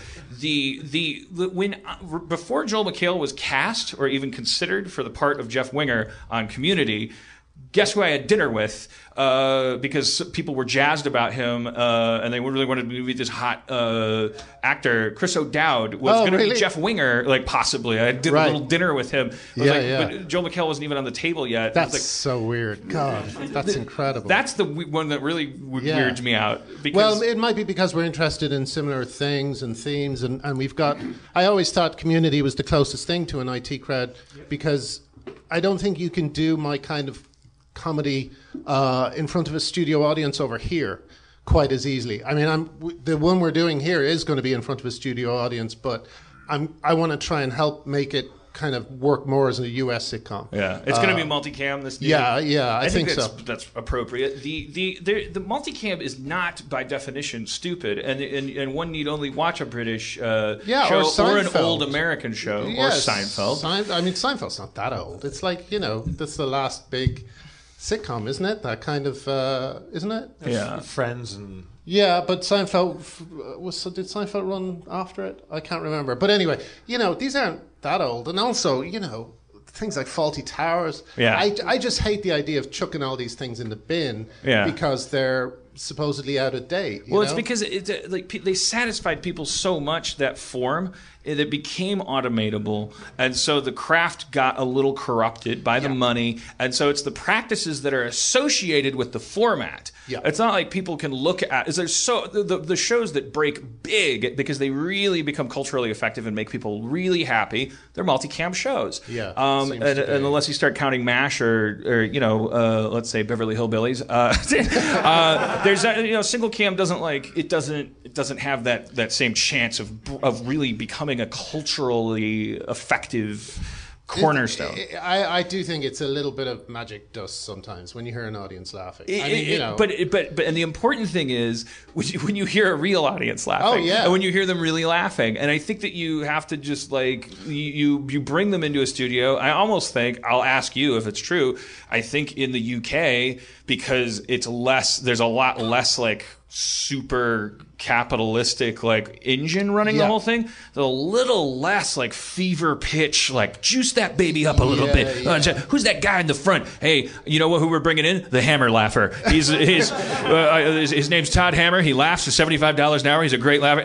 before Joel McHale was cast or even considered for the part of Jeff Winger on Community, guess who I had dinner with? Because people were jazzed about him, and they really wanted to meet this hot actor. Chris O'Dowd was going to be Jeff Winger, like possibly. I did a little dinner with him. But Joel McHale wasn't even on the table yet. That's so weird. God, that's incredible. That's the one that really weirds me out. Because it might be because we're interested in similar things and themes, and we've got. I always thought Community was the closest thing to an IT crowd because I don't think you can do my kind of comedy in front of a studio audience over here quite as easily. I mean, the one we're doing here is going to be in front of a studio audience, but I want to try and help make it kind of work more as a US sitcom. Yeah, it's going to be multicam this year. Yeah, I think so. That's appropriate. The multicam is not by definition stupid, and one need only watch a British show or an old American show or Seinfeld. Seinfeld's not that old. It's like that's the last big sitcom, isn't it? That kind of, isn't it? Yeah. Friends and... Yeah, but Seinfeld... did Seinfeld run after it? I can't remember. But anyway, these aren't that old. And also, things like Fawlty Towers. Yeah. I just hate the idea of chucking all these things in the bin because they're supposedly out of date. It's because they satisfied people so much, that form, it became automatable, and so the craft got a little corrupted by the money, and so it's the practices that are associated with the format. Yeah. It's not like people can look at the shows that break big because they really become culturally effective and make people really happy. They're multicam shows. Yeah. And unless you start counting MASH or let's say Beverly Hillbillies, there's single cam doesn't have that same chance of really becoming a culturally effective cornerstone. I do think it's a little bit of magic dust sometimes when you hear an audience laughing. But and the important thing is when you hear a real audience laughing. Oh yeah. And when you hear them really laughing. And I think that you have to just you bring them into a studio. I almost think, I'll ask you if it's true, I think in the UK, because there's a lot less super capitalistic like engine running the whole thing, the little less like fever pitch, like juice that baby up a little bit. Who's that guy in the front? Hey, you know who we're bringing in? The Hammer Laugher. His name's Todd Hammer. He laughs for $75 an hour. He's a great laugher.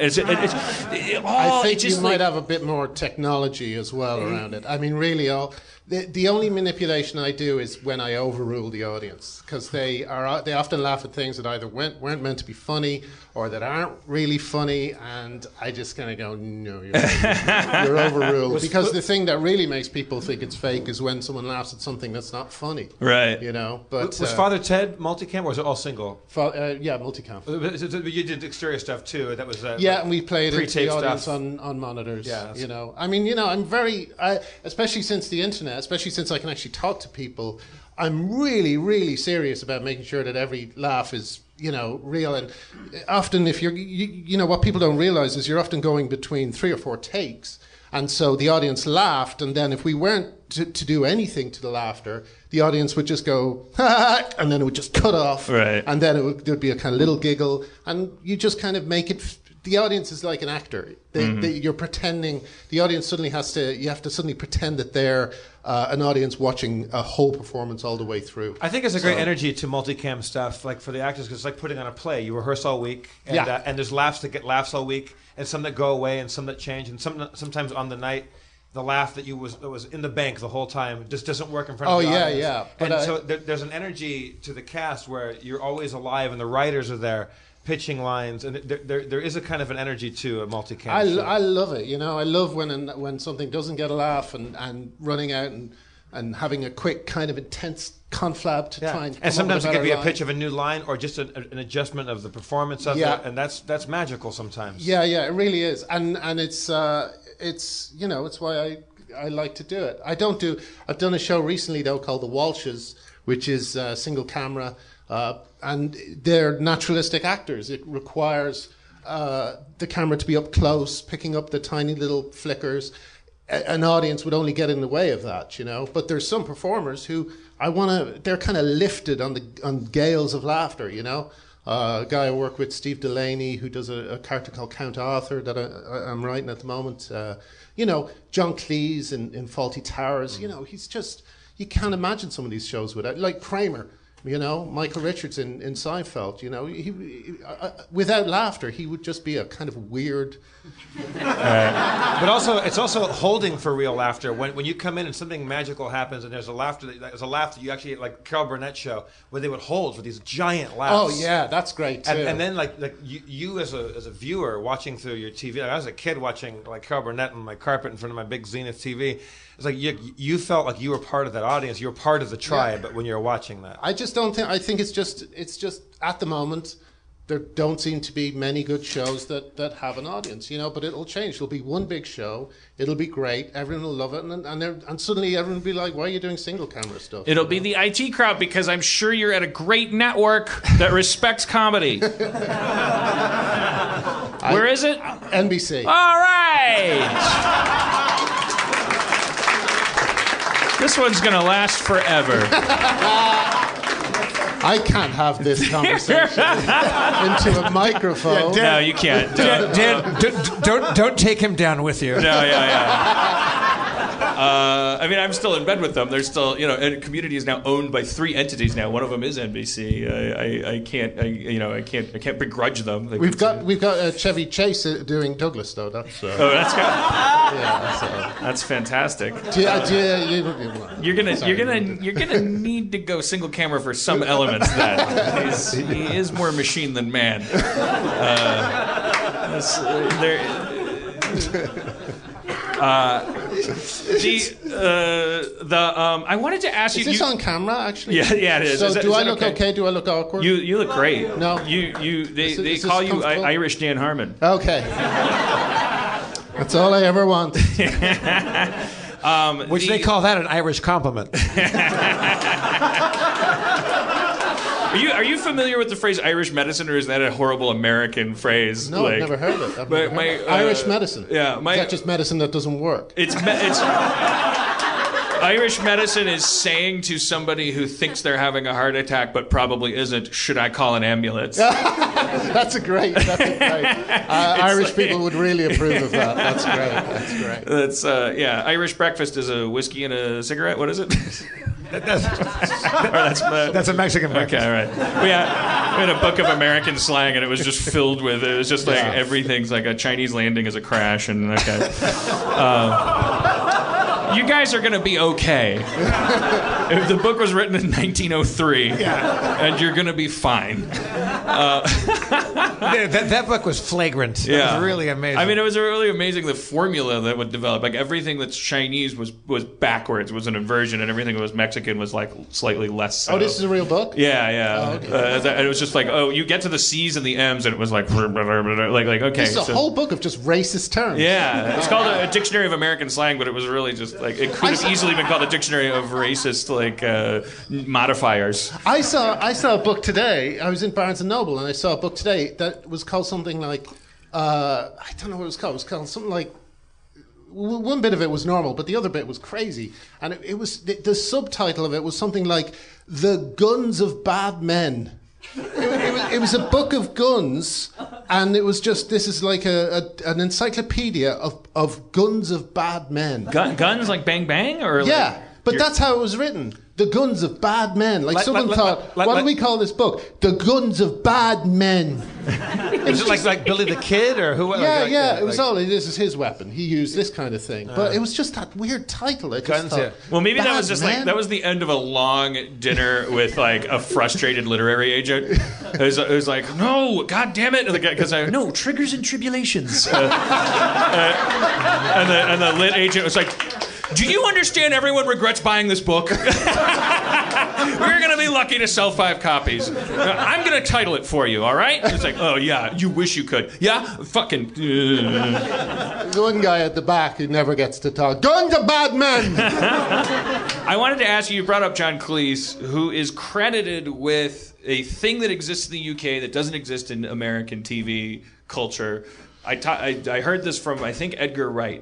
I think you might have a bit more technology as well around it. I mean, really, the only manipulation I do is when I overrule the audience, because they often laugh at things that either weren't meant to be funny or that aren't really funny, and I just kind of go, no, you're overruled. Because the thing that really makes people think it's fake is when someone laughs at something that's not funny. Right. You know. But was Father Ted multicam, or was it all single? Yeah, multicam. You did exterior stuff too. That was and we played it to the audience stuff on monitors. Yeah, you know. I mean, I'm especially since the internet, especially since I can actually talk to people. I'm really, really serious about making sure that every laugh is, real. And often, if what people don't realize is you're often going between 3 or 4 takes. And so the audience laughed, and then if we weren't to do anything to the laughter, the audience would just go, ha, and then it would just cut off. Right. And then there'd be a kind of little giggle, and you just kind of make it. The audience is like an actor. You're pretending. The audience suddenly you have to suddenly pretend that they're an audience watching a whole performance all the way through. I think there's a great energy to multicam stuff, like for the actors, because it's like putting on a play. You rehearse all week, and there's laughs that get laughs all week, and some that go away, and some that change, and sometimes on the night, the laugh that was in the bank the whole time just doesn't work in front of the audience. Yeah. But so there's an energy to the cast where you're always alive, and the writers are there pitching lines, and there is a kind of an energy to a multicam. I love it. I love when something doesn't get a laugh and running out and having a quick kind of intense conflab to try and sometimes it could be a pitch of a new line or just an adjustment of the performance of it, and that's magical sometimes. Yeah, it really is, and it's why I like to do it. I've done a show recently though called The Walshes, which is single camera. And they're naturalistic actors. It requires the camera to be up close, picking up the tiny little flickers. An audience would only get in the way of that, But there's some performers who they're kind of lifted on gales of laughter, A guy I work with, Steve Delaney, who does a character called Count Arthur that I'm writing at the moment. John Cleese in Fawlty Towers. He's just, you can't imagine some of these shows without, like Kramer. Michael Richards in Seinfeld, he without laughter, he would just be a kind of weird. But also, it's also holding for real laughter. When you come in and something magical happens and there's a laugh that you actually, like Carol Burnett show, where they would hold for these giant laughs. Oh yeah, that's great too. And then like you as a viewer watching through your TV, like I was a kid watching like Carol Burnett on my carpet in front of my big Zenith TV. It's like you felt like you were part of that audience. You were part of the tribe, but when you're watching that. I just don't think. I think it's just at the moment there don't seem to be many good shows that have an audience, But it'll change. There'll be one big show. It'll be great. Everyone will love it, and suddenly everyone will be like, "Why are you doing single camera stuff?" It'll be the IT crowd because I'm sure you're at a great network that respects comedy. Where is it? NBC. All right. This one's going to last forever. I can't have this conversation into a microphone. Yeah, no, you can't. Dan, don't take him down with you. No, yeah. I mean, I'm still in bed with them. They're still, and Community is now owned by 3 entities now. One of them is NBC. I can't begrudge them. We've got Chevy Chase doing Douglas though. That's that's good. Yeah, that's fantastic. You're gonna need to go single camera for some elements. Then he is more machine than man. I wanted to ask you. Is this on camera actually? Yeah, it is. So do I look okay? Do I look awkward? You look great. No, they call you Irish Dan Harmon. Okay, that's all I ever want. Which they call that an Irish compliment. Are you familiar with the phrase Irish medicine, or is that a horrible American phrase? No, I've never heard of it. Irish medicine. Yeah, is that just medicine that doesn't work? It's Irish medicine is saying to somebody who thinks they're having a heart attack but probably isn't, should I call an ambulance? That's great. Irish people would really approve of that. That's great. Irish breakfast is a whiskey and a cigarette. What is it? That's a Mexican breakfast. Okay, all right. We had a book of American slang, and it was just filled with it. Was just like everything's like a Chinese landing is a crash, and okay. You guys are gonna be okay. If the book was written in 1903, and you're gonna be fine. That book was flagrant. It was really amazing. I mean, it was really amazing the formula that would develop. Like everything that's Chinese was backwards, was an inversion, and everything that was Mexican was like slightly less so. Oh, this is a real book? Yeah. Oh, okay. It was just like, you get to the C's and the M's, and it was like okay. This is a whole book of just racist terms. Yeah, it's called a Dictionary of American Slang, but it was really just like it could have easily been called a Dictionary of Racist modifiers. I saw a book today. I was in Barnes and Noble, and I saw a book today that was called something like I don't know what it was called. It was called something like. One bit of it was normal, but the other bit was crazy. And it was the subtitle of it was something like "The Guns of Bad Men." It was a book of guns, and it was just this is like an encyclopedia of guns of bad men. Guns like Bang Bang, or but that's how it was written. The Guns of Bad Men. Like someone thought, what do we call this book? The Guns of Bad Men. Is it like Billy the Kid or who? Yeah. It was all. This is his weapon. He used this kind of thing. But it was just that weird title. I just thought, well, maybe that was just like that was the end of a long dinner with like a frustrated literary agent. It was like, no, God damn it, because no triggers and tribulations. And the lit agent was like, do you understand everyone regrets buying this book? We're going to be lucky to sell 5 copies. I'm going to title it for you, all right? It's like, oh, yeah, you wish you could. Yeah? Fucking... The one guy at the back who never gets to talk. Guns of Bad Men! I wanted to ask you brought up John Cleese, who is credited with a thing that exists in the UK that doesn't exist in American TV culture. I heard this from, I think, Edgar Wright.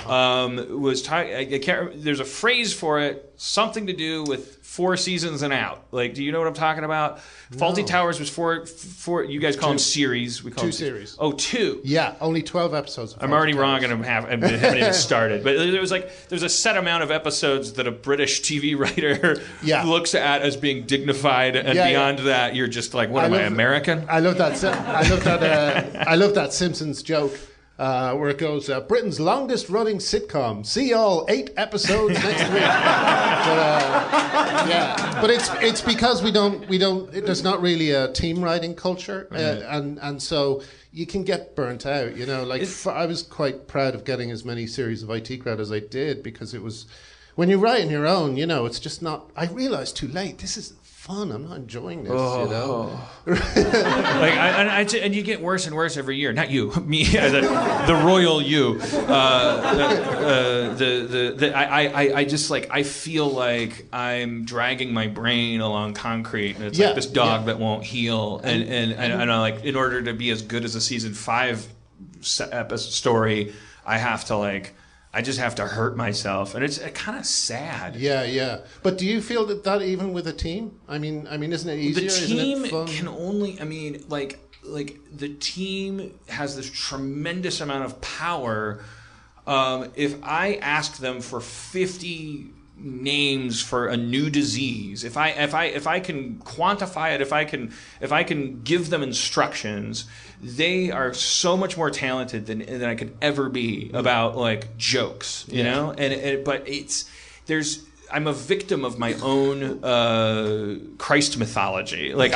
There's a phrase for it, something to do with 4 seasons and out. Like, do you know what I'm talking about? No. Fawlty Towers was 4. You guys call them series. We call 2 them series. Oh, 2. Yeah, only 12 episodes. I'm already wrong, and I haven't even started. But there's a set amount of episodes that a British TV writer looks at as being dignified, and beyond that, you're just like, what am I, American? I love that. I love that Simpsons joke. Where it goes, Britain's longest running sitcom. See all 8 episodes next week. But it's because we don't. There's not really a team writing culture, and so you can get burnt out. You know, like I was quite proud of getting as many series of IT Cred as I did because it was when you write on your own. You know, it's just not. I realized too late. This isn't fun. I'm not enjoying this. You know, and you get worse and worse every year. Not you, me, the royal you. I just like I feel like I'm dragging my brain along concrete, and it's like this dog that won't heal. And I like in order to be as good as a season 5 episode story, I have to like. I just have to hurt myself, and it's kind of sad. Yeah. But do you feel that even with a team? I mean, isn't it easier? The team isn't it fun? can only. I mean, like the team has this tremendous amount of power. If I ask them for 50 names for a new disease, if I can quantify it, if I can give them instructions, they are so much more talented than I could ever be about like jokes, you know. But I'm a victim of my own Christ mythology. Like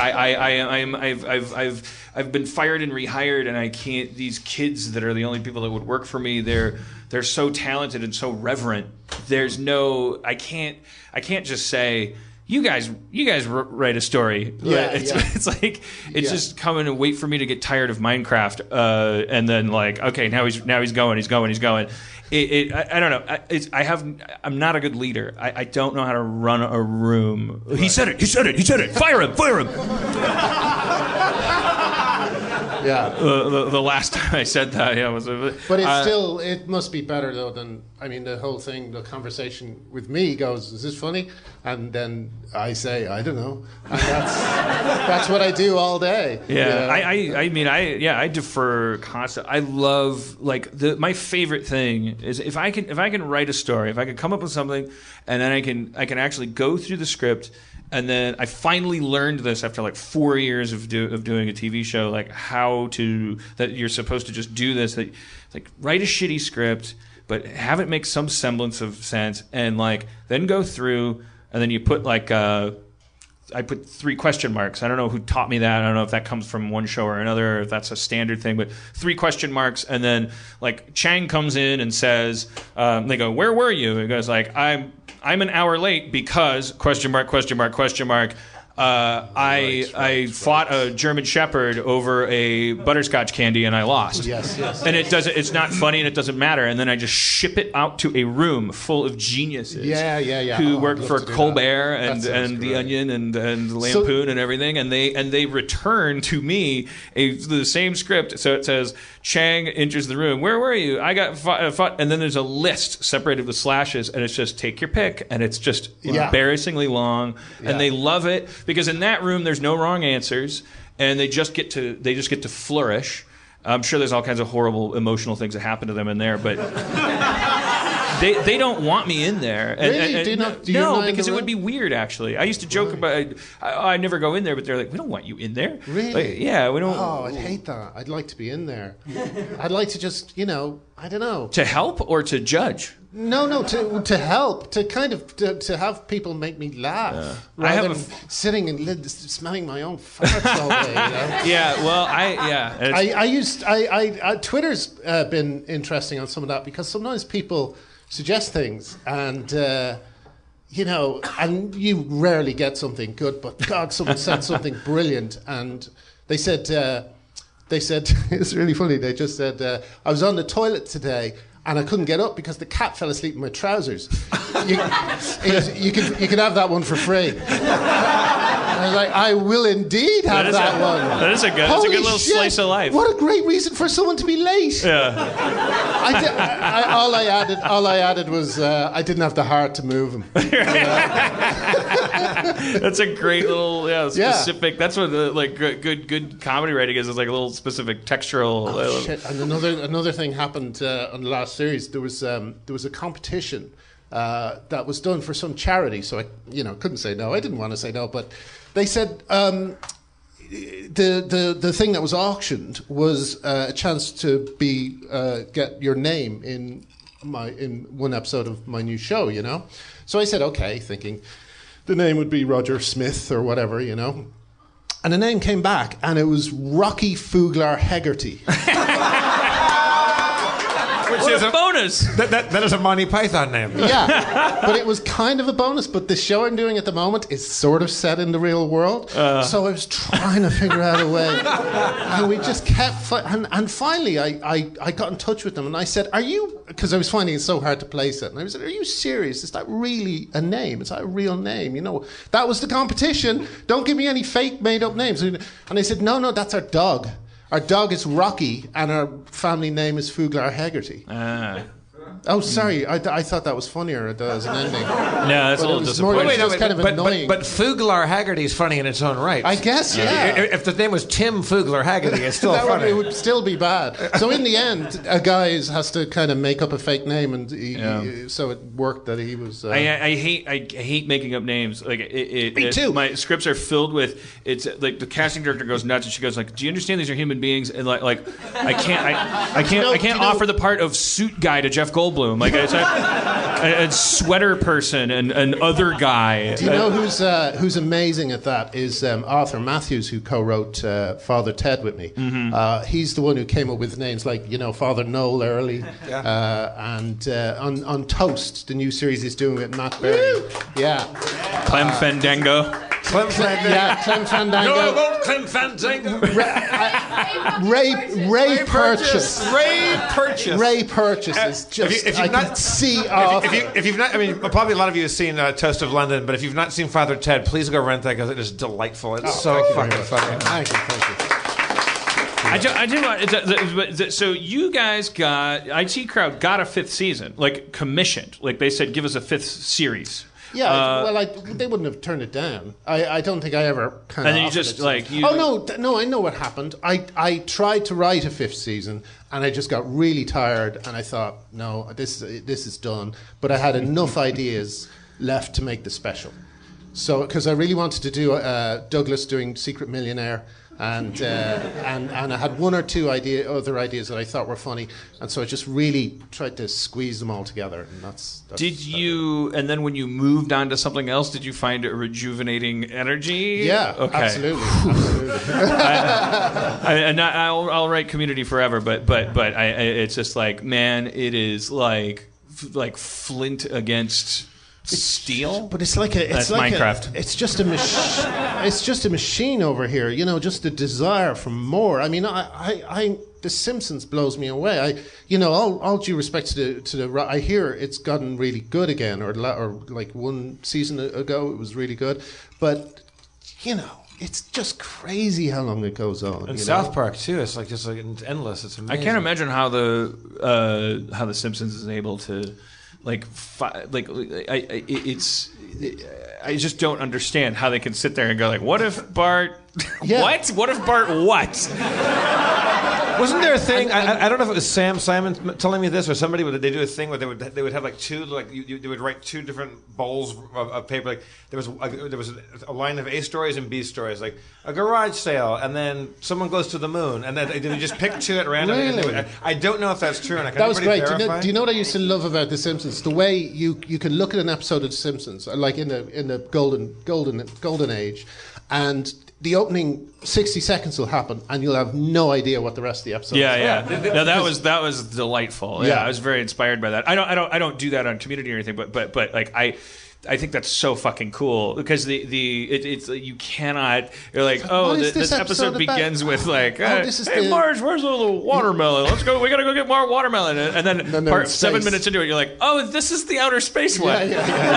I've been fired and rehired, and I can't. These kids that are the only people that would work for me, they're so talented and so reverent. There's no. I can't just say. You guys write a story. It's like just come in and wait for me to get tired of Minecraft, and then like okay now he's going. I don't know. I'm not a good leader. I don't know how to run a room. Right. He said it. Fire him. Yeah. The last time I said that, yeah, was. But it's still, it must be better though than, I mean, the whole thing, the conversation with me goes, is this funny? And then I say, I don't know. And that's what I do all day. Yeah, I defer constantly. I love, like, my favorite thing is if I can write a story, if I can come up with something, and then I can actually go through the script. And then I finally learned this after like 4 years of doing a TV show, like that you're supposed to just do this. That, like, write a shitty script, but have it make some semblance of sense, and like then go through, and then you put like I put 3 question marks. I don't know who taught me that. I don't know if that comes from one show or another, or if that's a standard thing, but 3 question marks, and then like Chang comes in and says, they go, "Where were you?" He goes like, I'm an hour late because question mark. I fought a German Shepherd over a butterscotch candy and I lost. Yes. And it's not funny and it doesn't matter. And then I just ship it out to a room full of geniuses. Yeah. Who work for Colbert and great. The Onion and Lampoon and everything, and they return to me the same script. So it says, Chang enters the room. Where were you? I got fought. And then there's a list separated with slashes, and it's just take your pick, and it's just embarrassingly long, and they love it because in that room there's no wrong answers, and they just get to flourish. I'm sure there's all kinds of horrible emotional things that happen to them in there, but they don't want me in there. Really? No, because it would be weird, actually. I used to joke about I never go in there, but they're like, we don't want you in there. Really? Like, yeah, we don't. Oh, I'd hate that. I'd like to be in there. I'd like to just, I don't know. To help or to judge? No, to help, to kind of to have people make me laugh, rather than sitting and smelling my own farts all day. Yeah, well, Twitter's been interesting on some of that because sometimes people suggest things and and you rarely get something good, but God, someone said something brilliant, and they said it's really funny. They just said I was on the toilet today and I couldn't get up because the cat fell asleep in my trousers. You can have that one for free. I was like, I will indeed have that one. That's a good little slice of life. What a great reason for someone to be late. Yeah. All I added was I didn't have the heart to move him. That's a great little specific. Yeah. That's what good comedy writing is like a little specific textural. Oh, shit. And another thing happened on the last series. There was a competition that was done for some charity, so I couldn't say no. I didn't want to say no, but they said the thing that was auctioned was a chance to get your name in one episode of my new show. So I said okay, thinking the name would be Roger Smith or whatever, and the name came back and it was Rocky Fuglar Hegarty. Which is a bonus. That is a Monty Python name. Yeah, but it was kind of a bonus. But the show I'm doing at the moment is sort of set in the real world. So I was trying to figure out a way. And we just kept... And finally, I got in touch with them and I said, are you... Because I was finding it so hard to place it. And I said, are you serious? Is that really a name? Is that a real name? That was the competition. Don't give me any fake made-up names. And they said, no, that's our dog. Our dog is Rocky, and our family name is Fuglar Hegarty. Oh, sorry. I thought that was funnier as an ending. No, that's a little disappointing. But Fuglar Haggerty is funny in its own right. I guess, yeah. If the name was Tim Fuglar Haggerty, it's still funny. It would still be bad. So in the end, a guy has to kind of make up a fake name, and so it worked that he was... I hate making up names. Me too. My scripts are filled with... It's like the casting director goes nuts, and she goes like, "Do you understand these are human beings?" And I can't offer the part of suit guy to Jeff Goldblum. Like it's a sweater person and other guy. Do you know who's amazing at that is Arthur Matthews, who co-wrote Father Ted with me. Mm-hmm. He's the one who came up with names like Father Noel Early, and on Toast, the new series he's doing with Matt Berry. Yeah, Clem Fandango. Clem Fandango. No, I won't Clem Fandango. Ray Purchase. Ray Purchase is just. If you've not, probably a lot of you have seen Toast of London, but if you've not seen Father Ted, please go rent that because it is delightful. It's so fucking funny. Thank you. I do want. So you guys got IT Crowd got a 5th season, like commissioned. Like they said, give us a 5th series. Yeah, they wouldn't have turned it down. I don't think I ever kind of. And then you just like you. Oh no! I know what happened. I tried to write a 5th season, and I just got really tired, and I thought, no, this is done. But I had enough ideas left to make the special. So because I really wanted to do Douglas doing Secret Millionaire. And I had one or two other ideas that I thought were funny, and so I just really tried to squeeze them all together. And that's and then when you moved on to something else, did you find a rejuvenating energy? Yeah, okay. Absolutely. I'll write Community forever, but it's just like, man, it is like flint against steel. But it's like Minecraft. It's just a machine over here. You know, just the desire for more. I mean, I The Simpsons blows me away. All due respect to the I hear it's gotten really good again, or like one season ago it was really good, but it's just crazy how long it goes on. And South Park too. It's like it's endless. It's amazing. I can't imagine how the Simpsons is able to. I just don't understand how they can sit there and go like, what if Bart? Yeah. What? What if Bart? What? Wasn't there a thing? I don't know if it was Sam Simon telling me this or somebody. They do a thing where they would have like two they would write 2 different bowls of paper. Like there was a line of A stories and B stories, like a garage sale, and then someone goes to the moon, and then they would just pick 2 at random. Really? I don't know if that's true. And that was great. Do you know what I used to love about The Simpsons? The way you can look at an episode of The Simpsons, like in the golden age, and the opening 60 seconds will happen, and you'll have no idea what the rest of the episode is. Yeah. No, that was delightful. Yeah, I was very inspired by that. I don't do that on Community or anything, but like I think that's so fucking cool because it's you cannot. You're like, this episode begins with like, hey Marge, where's the little watermelon? Let's go. We gotta go get more watermelon. And then 7 minutes into it, you're like, oh, this is the outer space one.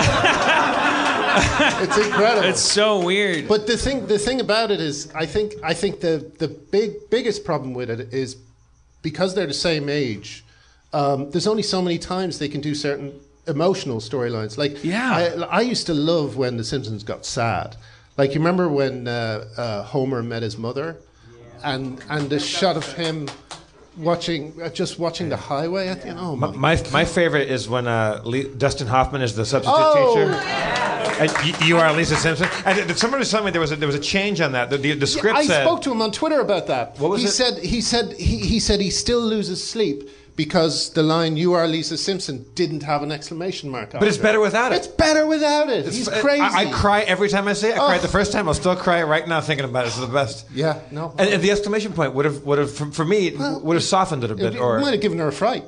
Yeah. It's incredible. It's so weird. But the thing about it is, I think the biggest problem with it is because they're the same age. There's only so many times they can do certain emotional storylines. Like, I used to love when The Simpsons got sad. Like, you remember when Homer met his mother, and the shot of him watching the highway at the end. Oh my favorite is when Dustin Hoffman is the substitute teacher. And you are Lisa Simpson. And somebody was telling me there was a change on that. The script said. I spoke to him on Twitter about that. What was it? He said he still loses sleep because the line "You are Lisa Simpson" didn't have an exclamation mark. But it's better without it. It's better without it. He's crazy. I cry every time I say it. I cried the first time. I'll still cry right now thinking about it. It's the best. Yeah. No. And the exclamation point would have for me would have softened it a bit. It might have given her a fright.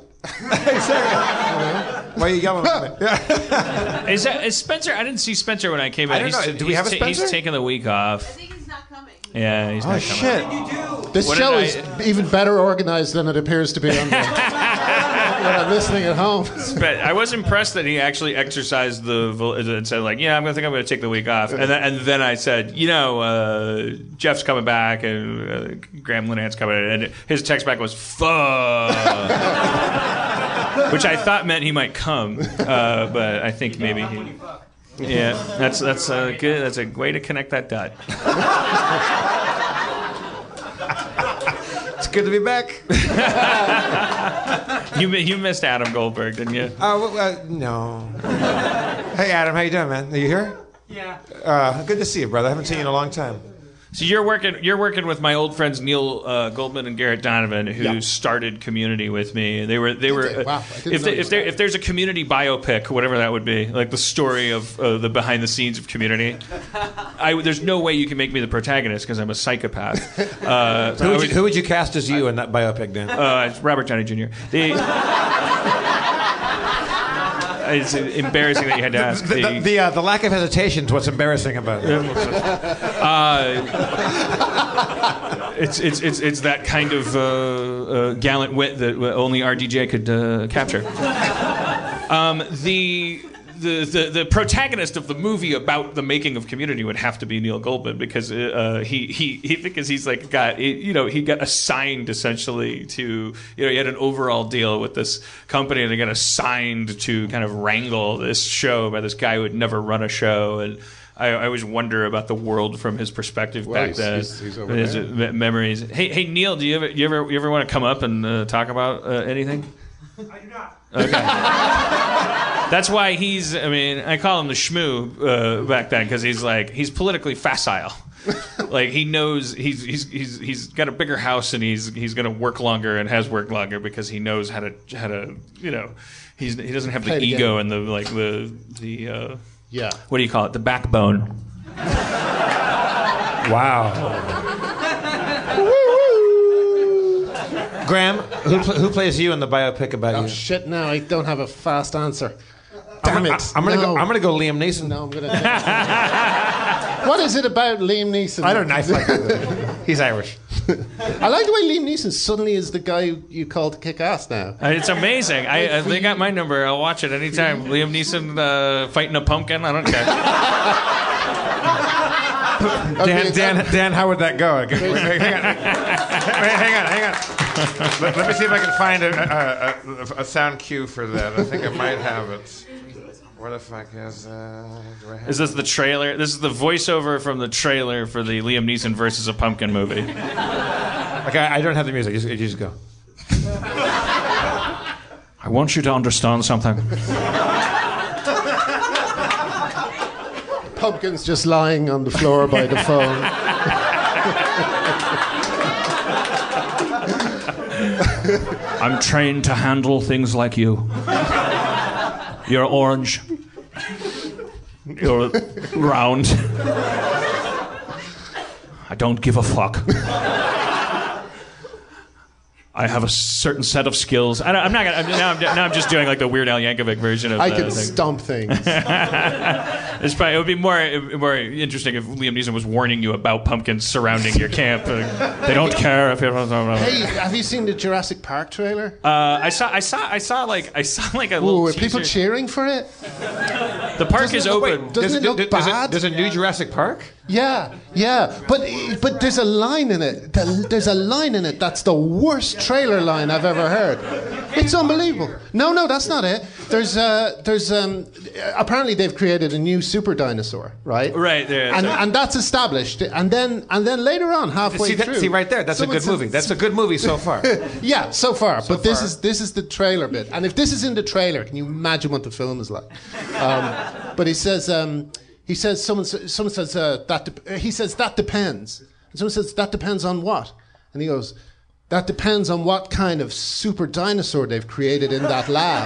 Exactly. Why are you yelling at me? Is Spencer? I didn't see Spencer when I came in. I don't know. Do we have a Spencer? He's taking the week off. I think he's not coming. Yeah, he's not coming. Oh shit! This show is even better organized than it appears to be on when I'm listening at home. But I was impressed that he actually exercised and said like, "Yeah, I'm going to take the week off." And then I said, Jeff's coming back and Graham Linehan's coming in, and his text back was "fuck," which I thought meant he might come, but I think maybe he. Yeah, that's good. That's a way to connect that dot. It's good to be back. You missed Adam Goldberg, didn't you? No. Hey, Adam, how you doing, man? Are you here? Yeah. Good to see you, brother. I haven't seen you in a long time. So you're working with my old friends Neil Goldman and Garrett Donovan, who started Community with me. They were. Wow. If there's a Community biopic, whatever that would be, like the story of the behind the scenes of Community, there's no way you can make me the protagonist because I'm a psychopath. Who would you cast as you in that biopic, Dan? It's Robert Downey Jr. It's embarrassing that you had to ask. The lack of hesitation is what's embarrassing about it. It's that kind of gallant wit that only RDJ could capture. the protagonist of the movie about the making of Community would have to be Neil Goldman, because he's like he got assigned essentially to, he had an overall deal with this company, and they got assigned to kind of wrangle this show by this guy who had never run a show. And I always wonder about the world from his perspective back then. He's over his there. memories. Hey Neil, do you ever want to come up and talk about anything? I do not. Okay. That's why I call him the Shmoo back then, because he's politically facile. Like, he knows he's got a bigger house, and he's going to work longer and has worked longer because he knows how to he doesn't have the ego and the yeah. What do you call it? The backbone. Wow. Graham, who plays you in the biopic about you? Oh shit! No, I don't have a fast answer. Damn it! I'm gonna go Liam Neeson. No, I'm gonna. What is it about Liam Neeson? I don't know. He's Irish. I like the way Liam Neeson suddenly is the guy you call to kick ass now. It's amazing. They got my number. I'll watch it anytime. Liam Neeson fighting a pumpkin. I don't care. Dan, how would that go? Hang on. Let me see if I can find a sound cue for that. I think I might have it. Where the fuck is Is this the trailer? This is the voiceover from the trailer for the Liam Neeson versus a pumpkin movie. Okay, I don't have the music. You just go. I want you to understand something. Pumpkin's just lying on the floor by the phone. I'm trained to handle things like you. You're orange. You're round. I don't give a fuck. I have a certain set of skills. I'm not gonna. Now I'm just doing like the Weird Al Yankovic version of. I can stomp things. It would be more interesting if Liam Neeson was warning you about pumpkins surrounding your camp. They don't care if you're. Hey, have you seen the Jurassic Park trailer? I saw like a little. Ooh, are teaser. people cheering for it? The park is open. Doesn't it look bad? There's a new Jurassic Park? Yeah, but there's a line in it. There's a line in it that's the worst trailer line I've ever heard. It's unbelievable. No, that's not it. There's apparently they've created a new super dinosaur, right? Right there. And that's established. And then later on, halfway through. See right there. That's a good movie. That's a good movie so far. Yeah, so far. But this is the trailer bit. And if this is in the trailer, can you imagine what the film is like? But he says someone says he says that depends. And someone says that depends on what? And he goes, that depends on what kind of super dinosaur they've created in that lab.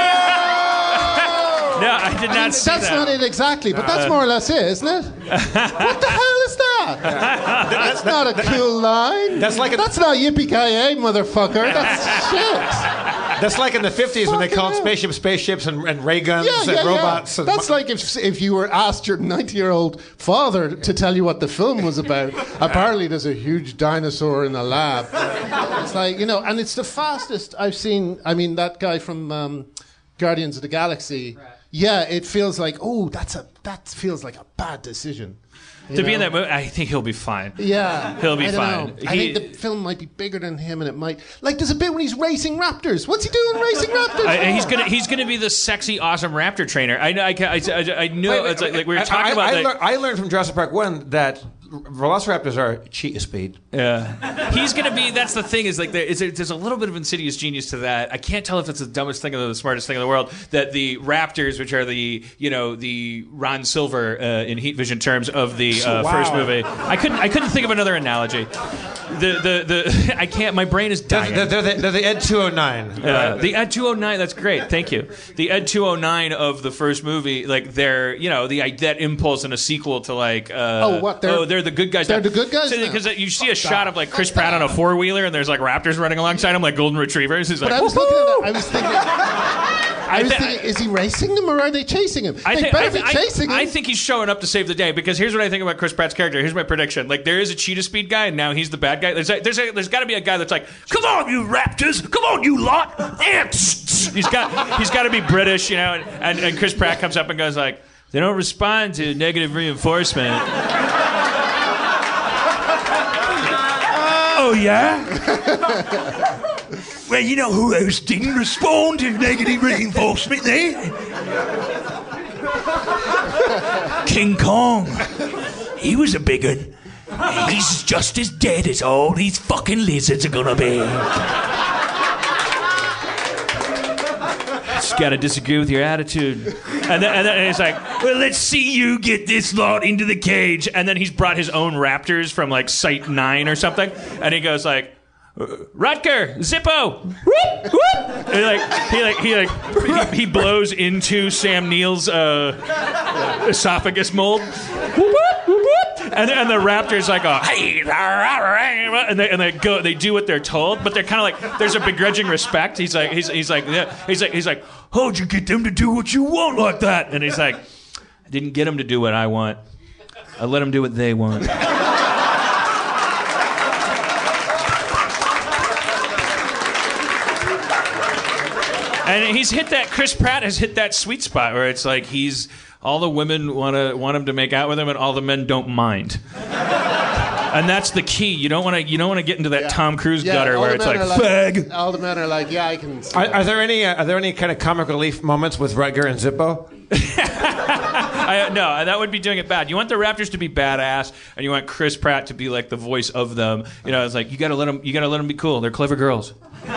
No, I did not see that's that. not it exactly, but that's more or less it, isn't it? What the hell is that? That's not a cool line. That's not yippee-ki-yay, motherfucker. That's shit. That's like in the 50s when they called spaceships and ray guns and robots. And that's like if you were asked your 90-year-old father to tell you what the film was about. Apparently there's a huge dinosaur in a lab. It's like, and it's the fastest I've seen. I mean, that guy from Guardians of the Galaxy. Right. Yeah, it feels like, that feels like a bad decision. To be in that movie, I think he'll be fine. Yeah. He'll be fine. I think the film might be bigger than him, and it might... Like, there's a bit when he's racing raptors. What's he doing racing raptors? He's gonna be the sexy, awesome raptor trainer. I know. It's like we were talking about... I learned from Jurassic Park 1 that velociraptors are cheetah speed. Yeah. He's going to be... That's the thing, is like there's a little bit of insidious genius to that. I can't tell if it's the dumbest thing or the smartest thing in the world, that the raptors, which are the Ron Silver in Heat Vision terms of the first movie. I couldn't think of another analogy. I can't. My brain is dying. They're the Ed 209. The Ed 209. That's great. Thank you. The Ed 209 of the first movie. Like they're that impulse in a sequel to like. They're the good guys. They're the good guys. Because you see a shot of like Chris Pratt on a 4-wheeler and there's like raptors running alongside him like golden retrievers. He's like, I was looking at it. I was thinking, is he racing them or are they chasing him? They better be chasing him. I think he's showing up to save the day, because here's what I think about Chris Pratt's character. Here's my prediction. Like, there is a cheetah speed guy, and now he's the bad guy. There's got to be a guy that's like, come on, you raptors! Come on, you lot! And He's got to be British, you know. And Chris Pratt comes up and goes like, they don't respond to negative reinforcement. Oh, yeah? Well, you know who else didn't respond to negative reinforcement there? King Kong. He was a big one. He's just as dead as all these fucking lizards are gonna be. Just gotta disagree with your attitude. And then he's like, well, let's see you get this lot into the cage. And then he's brought his own raptors from like Site 9 or something. And he goes like, Rutger, Zippo, whoop, whoop. And he blows into Sam Neill's esophagus mold. Whoop, whoop, whoop, whoop. And the raptors like, hey, and they do what they're told, but they're kind of like, there's a begrudging respect. He's like, how'd you get them to do what you want like that? And he's like, I didn't get them to do what I want. I let them do what they want. And Chris Pratt has hit that sweet spot where it's like all the women want him to make out with him, and all the men don't mind. And that's the key. You don't want to get into that Tom Cruise gutter where it's like, fag. All the men are like, yeah, I can. Are there any kind of comic relief moments with Rutger and Zippo? No, that would be doing it bad. You want the Raptors to be badass, and you want Chris Pratt to be like the voice of them. You know, it's like you gotta let them be cool. They're clever girls.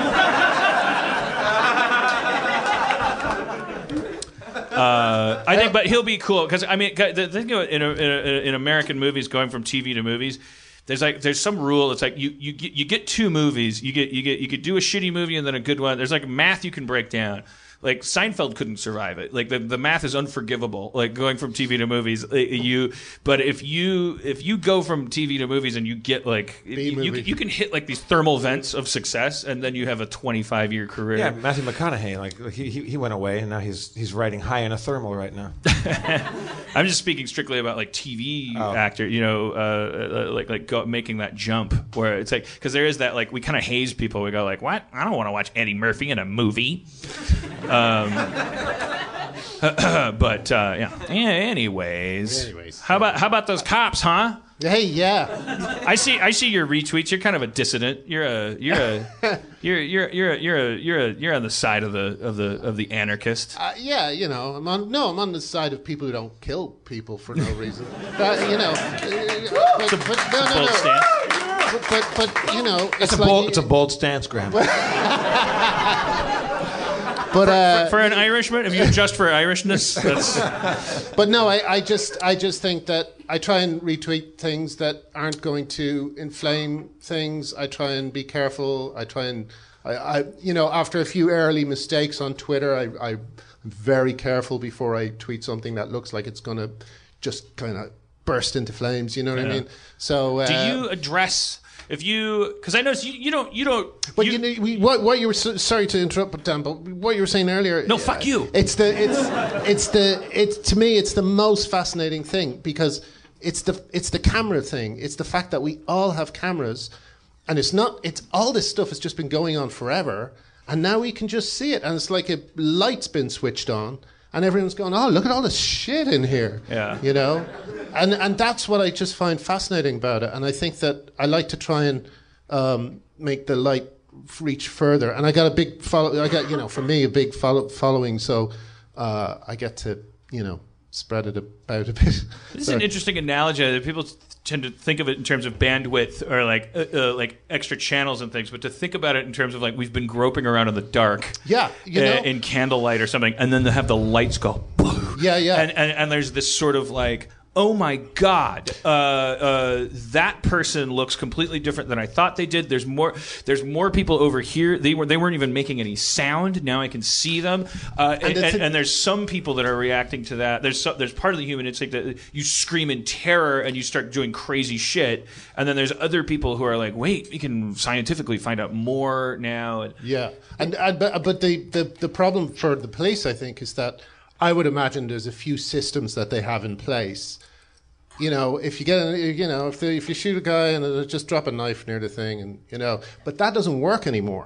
I think, but he'll be cool because I mean, the thing about in American movies, going from TV to movies, there's some rule. It's like you get two movies. You could do a shitty movie and then a good one. There's like math you can break down. Like Seinfeld couldn't survive it. Like the math is unforgivable. Like going from TV to movies, but if you go from TV to movies and you get like you can hit like these thermal vents of success, and then you have a 25-year career. Yeah, Matthew McConaughey, like he went away, and now he's riding high in a thermal right now. I'm just speaking strictly about like TV actor, you know, making that jump where it's like, because there is that, like, we kind of haze people. We go like, what? I don't want to watch Eddie Murphy in a movie. But yeah. Anyways, how about those cops, huh? Hey, yeah. I see your retweets. You're kind of a dissident. You're on the side of the anarchist. Yeah, you know, I'm on the side of people who don't kill people for no reason. But you know, It's a bold stance. But you know, it's a bold stance, Graham. But for an Irishman, if you adjust for Irishness, that's. But no, I just think that I try and retweet things that aren't going to inflame things. I try and be careful. I you know, after a few early mistakes on Twitter, I'm very careful before I tweet something that looks like it's going to just kind of burst into flames. You know what I mean? So do you address? Because I noticed you don't. But what you were sorry to interrupt, Dan, but what you were saying earlier. No, fuck you. It's to me it's the most fascinating thing, because it's the camera thing. It's the fact that we all have cameras, and it's all this stuff has just been going on forever, and now we can just see it, and it's like a light's been switched on. And everyone's going, oh, look at all this shit in here. Yeah. You know? And that's what I just find fascinating about it. And I think that I like to try and make the light reach further. And I got a big for me, a big following. So I get to, you know, spread it about a bit. This is an interesting analogy that people tend to think of it in terms of bandwidth or like extra channels and things, but to think about it in terms of like we've been groping around in the dark, in candlelight or something, and then to have the lights go, and there's this sort of like, oh my God, that person looks completely different than I thought they did. There's more people over here. They weren't even making any sound. Now I can see them. And there's some people that are reacting to that. There's part of the human instinct that you scream in terror and you start doing crazy shit. And then there's other people who are like, wait, we can scientifically find out more now. Yeah, but the problem for the police, I think, is that I would imagine there's a few systems that they have in place. You know, if you if you shoot a guy and just drop a knife near the thing, and you know, but that doesn't work anymore.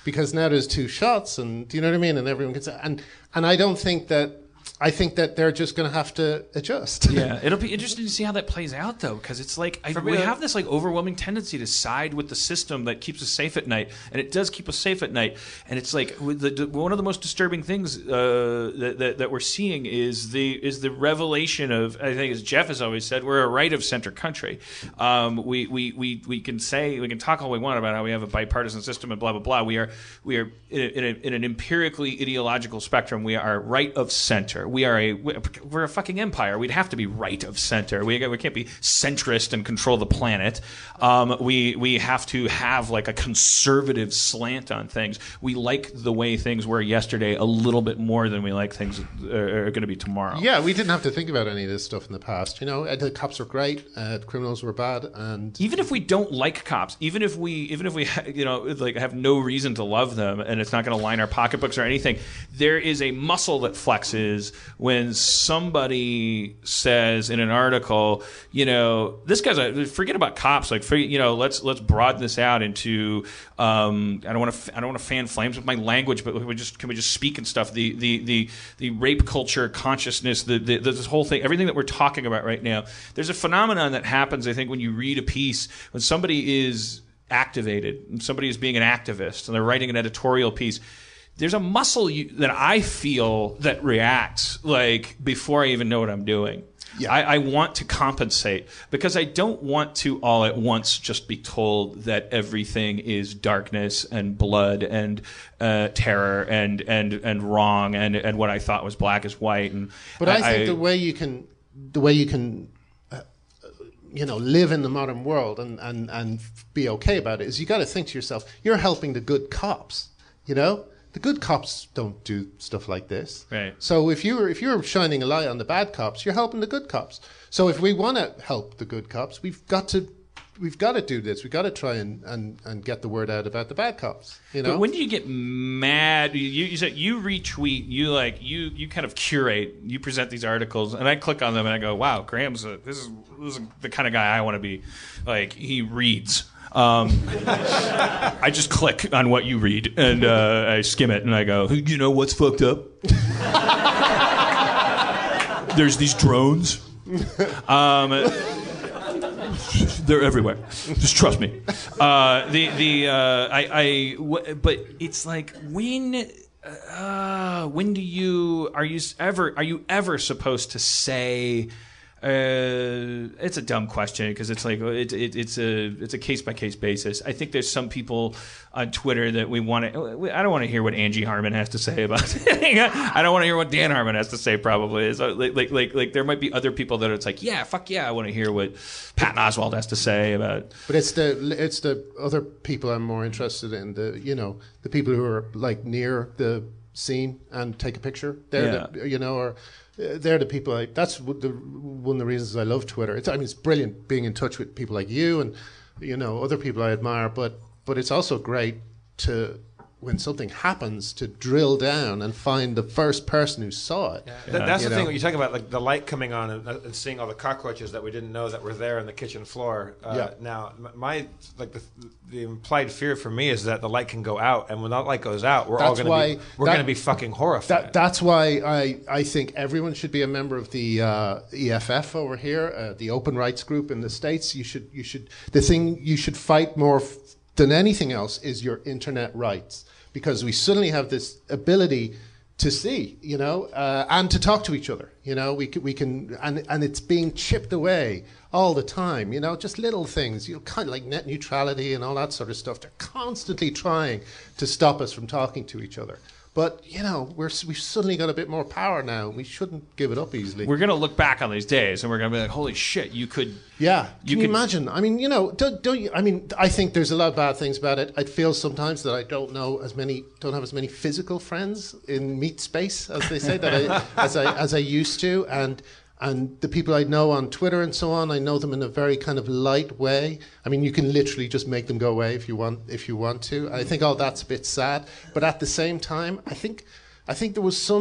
because now there's 2 shots, and do you know what I mean? And everyone gets and I don't think that. I think that they're just going to have to adjust. Yeah, it'll be interesting to see how that plays out, though, because it's like we have this like overwhelming tendency to side with the system that keeps us safe at night, and it does keep us safe at night. And it's like one of the most disturbing things that we're seeing is the revelation of, I think, as Jeff has always said, we're a right of center country. We can talk all we want about how we have a bipartisan system and blah blah blah. We are in an empirically ideological spectrum. We are right of center. We're a fucking empire. We'd have to be right of center. We can't be centrist and control the planet. We have to have like a conservative slant on things. We like the way things were yesterday a little bit more than we like things are going to be tomorrow. Yeah, we didn't have to think about any of this stuff in the past. You know, the cops were great, the criminals were bad, and even if we don't like cops, even if we like have no reason to love them, and it's not going to line our pocketbooks or anything, there is a muscle that flexes when somebody says in an article, this guy's forget about cops, like, let's broaden this out into I don't want to fan flames with my language, but can we just speak and stuff, the rape culture consciousness, this whole thing, everything that we're talking about right now. There's a phenomenon that happens, I think, when you read a piece, when somebody is activated, and somebody is being an activist, and they're writing an editorial piece. There's a muscle that I feel that reacts like before I even know what I'm doing. Yeah. I want to compensate because I don't want to all at once just be told that everything is darkness and blood and terror and wrong and what I thought was black is white. But I think the way you can live in the modern world and be okay about it is you got to think to yourself, you're helping the good cops, The good cops don't do stuff like this. Right. So if you're shining a light on the bad cops, you're helping the good cops. So if we want to help the good cops, we've got to do this. We've got to try and get the word out about the bad cops. But when do you get mad? You said you retweet, you kind of curate, you present these articles, and I click on them and I go, wow, Graham's this is the kind of guy I want to be. Like, he reads. I just click on what you read and I skim it and I go, you know what's fucked up? There's these drones. They're everywhere. Just trust me. But it's like when are you ever supposed to say? It's a dumb question because it's like it's a case by case basis. I think there's some people on Twitter that I don't want to hear what Angie Harmon has to say about it. I don't want to hear what Dan Harmon has to say. Probably so, like there might be other people that it's like, yeah, fuck yeah, I want to hear what Patton Oswalt has to say about. But it's the other people I'm more interested in, the people who are like near the scene and take a picture. They're they're the people. That's one of the reasons I love Twitter. It's brilliant being in touch with people like you and other people I admire. But it's also great to, when something happens, to drill down and find the first person who saw it. Yeah. That's the thing when you talk about like the light coming on and seeing all the cockroaches that we didn't know that were there on the kitchen floor. Now, the implied fear for me is that the light can go out, and when that light goes out, we're going to be fucking horrified. That's why I think everyone should be a member of the EFF over here, the Open Rights Group in the States. The thing you should fight more than anything else is your internet rights, because we suddenly have this ability to see, and to talk to each other. We can, and it's being chipped away all the time. Just little things, kind of like net neutrality and all that sort of stuff. They're constantly trying to stop us from talking to each other. But, we've suddenly got a bit more power now. We shouldn't give it up easily. We're going to look back on these days and we're going to be like, holy shit, you could... Yeah. Can you imagine? I mean, don't you... I mean, I think there's a lot of bad things about it. I feel sometimes that I don't have as many physical friends in meat space, as they say, as I used to. And the people I know on Twitter and so on, I know them in a very kind of light way. I mean, you can literally just make them go away if you want to. I think all that's a bit sad. But at the same time, I think there was some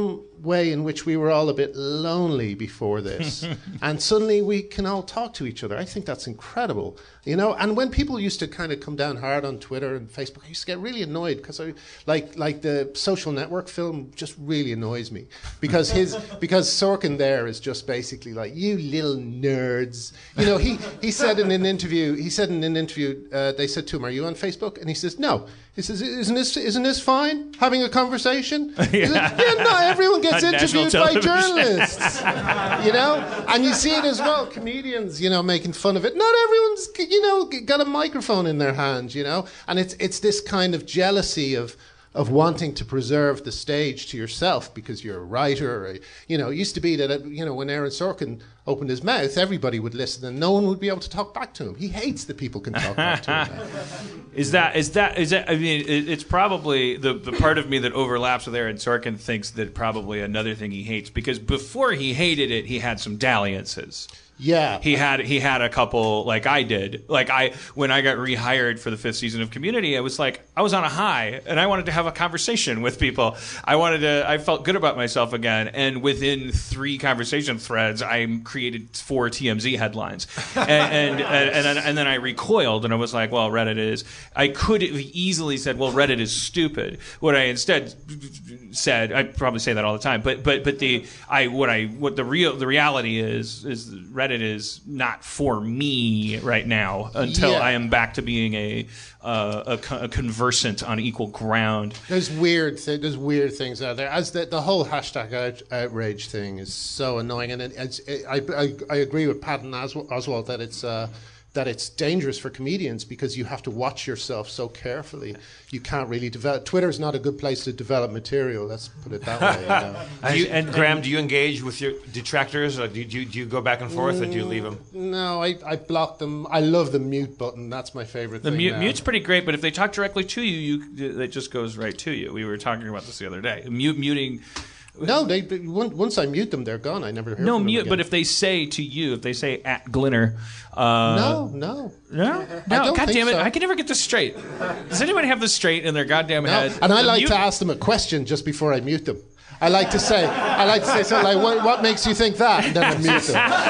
way in which we were all a bit lonely before this, and suddenly we can all talk to each other. I think that's incredible, you know. And when people used to kind of come down hard on Twitter and Facebook, I used to get really annoyed because I like the Social Network film just really annoys me because Sorkin there is just basically like, you little nerds, you know. He said in an interview. They said to him, "Are you on Facebook?" And he says, "No." He says, "Isn't this fine? Having a conversation?" Yeah, not everyone gets interviewed by journalists, you know. And you see it as well, comedians, you know, making fun of it. Not everyone's, you know, got a microphone in their hands, you know. And it's this kind of jealousy of wanting to preserve the stage to yourself because you're a writer. Or, you know, it used to be that, you know, when Aaron Sorkin opened his mouth, everybody would listen and no one would be able to talk back to him. He hates that people can talk back to him. Is that? I mean, it's probably the part of me that overlaps with Aaron Sorkin thinks that probably another thing he hates, because before he hated it, he had some dalliances. Yeah, he had a couple, like I did. Like when I got rehired for the 5th season of Community, I was on a high, and I wanted to have a conversation with people. I felt good about myself again, and within 3 conversation threads, I created 4 TMZ headlines, and then I recoiled, and I was like, well, Reddit is. I could have easily said, well, Reddit is stupid. What I instead said, I probably say that all the time, but the reality is Reddit is not for me right now until I am back to being a conversant on equal ground. There's weird things out there. As the whole hashtag outrage thing is so annoying, and I agree with Patton Oswalt that it's dangerous for comedians because you have to watch yourself so carefully. You can't really develop. Twitter's not a good place to develop material. Let's put it that way. You know? Graham, do you engage with your detractors? Or do you go back and forth, or do you leave them? No, I block them. I love the mute button. That's my favorite thing. The mute's pretty great, but if they talk directly to you, it just goes right to you. We were talking about this the other day. Muting. No, once I mute them, they're gone. I never hear from them again. But if they say to you, if they say at Glinner, no. God damn it! So. I can never get this straight. Does anyone have this straight in their goddamn head? And I like to ask them a question just before I mute them. I like to say something like, "What makes you think that?" And then I mute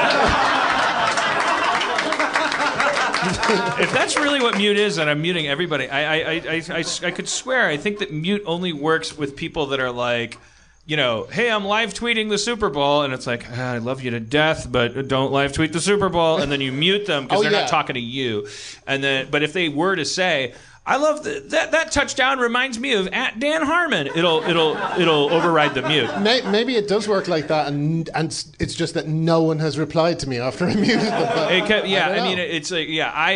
them. If that's really what mute is, and I'm muting everybody, I could swear I think that mute only works with people that are like, you know, hey, I'm live tweeting the Super Bowl, and it's like, I love you to death, but don't live tweet the Super Bowl, and then you mute them because they're not talking to you. And then, but if they were to say, I love that touchdown reminds me of at Dan Harmon, it'll override the mute. Maybe it does work like that, and it's just that no one has replied to me after I muted them. It's like,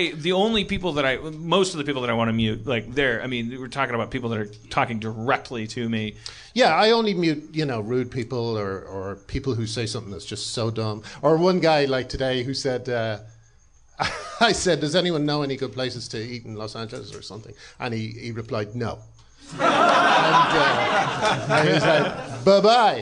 most of the people that I want to mute, like we're talking about people that are talking directly to me. Yeah, I only mute, you know, rude people or people who say something that's just so dumb. Or one guy like today who said, I said, does anyone know any good places to eat in Los Angeles or something? And he replied, no. And he was like, bye-bye.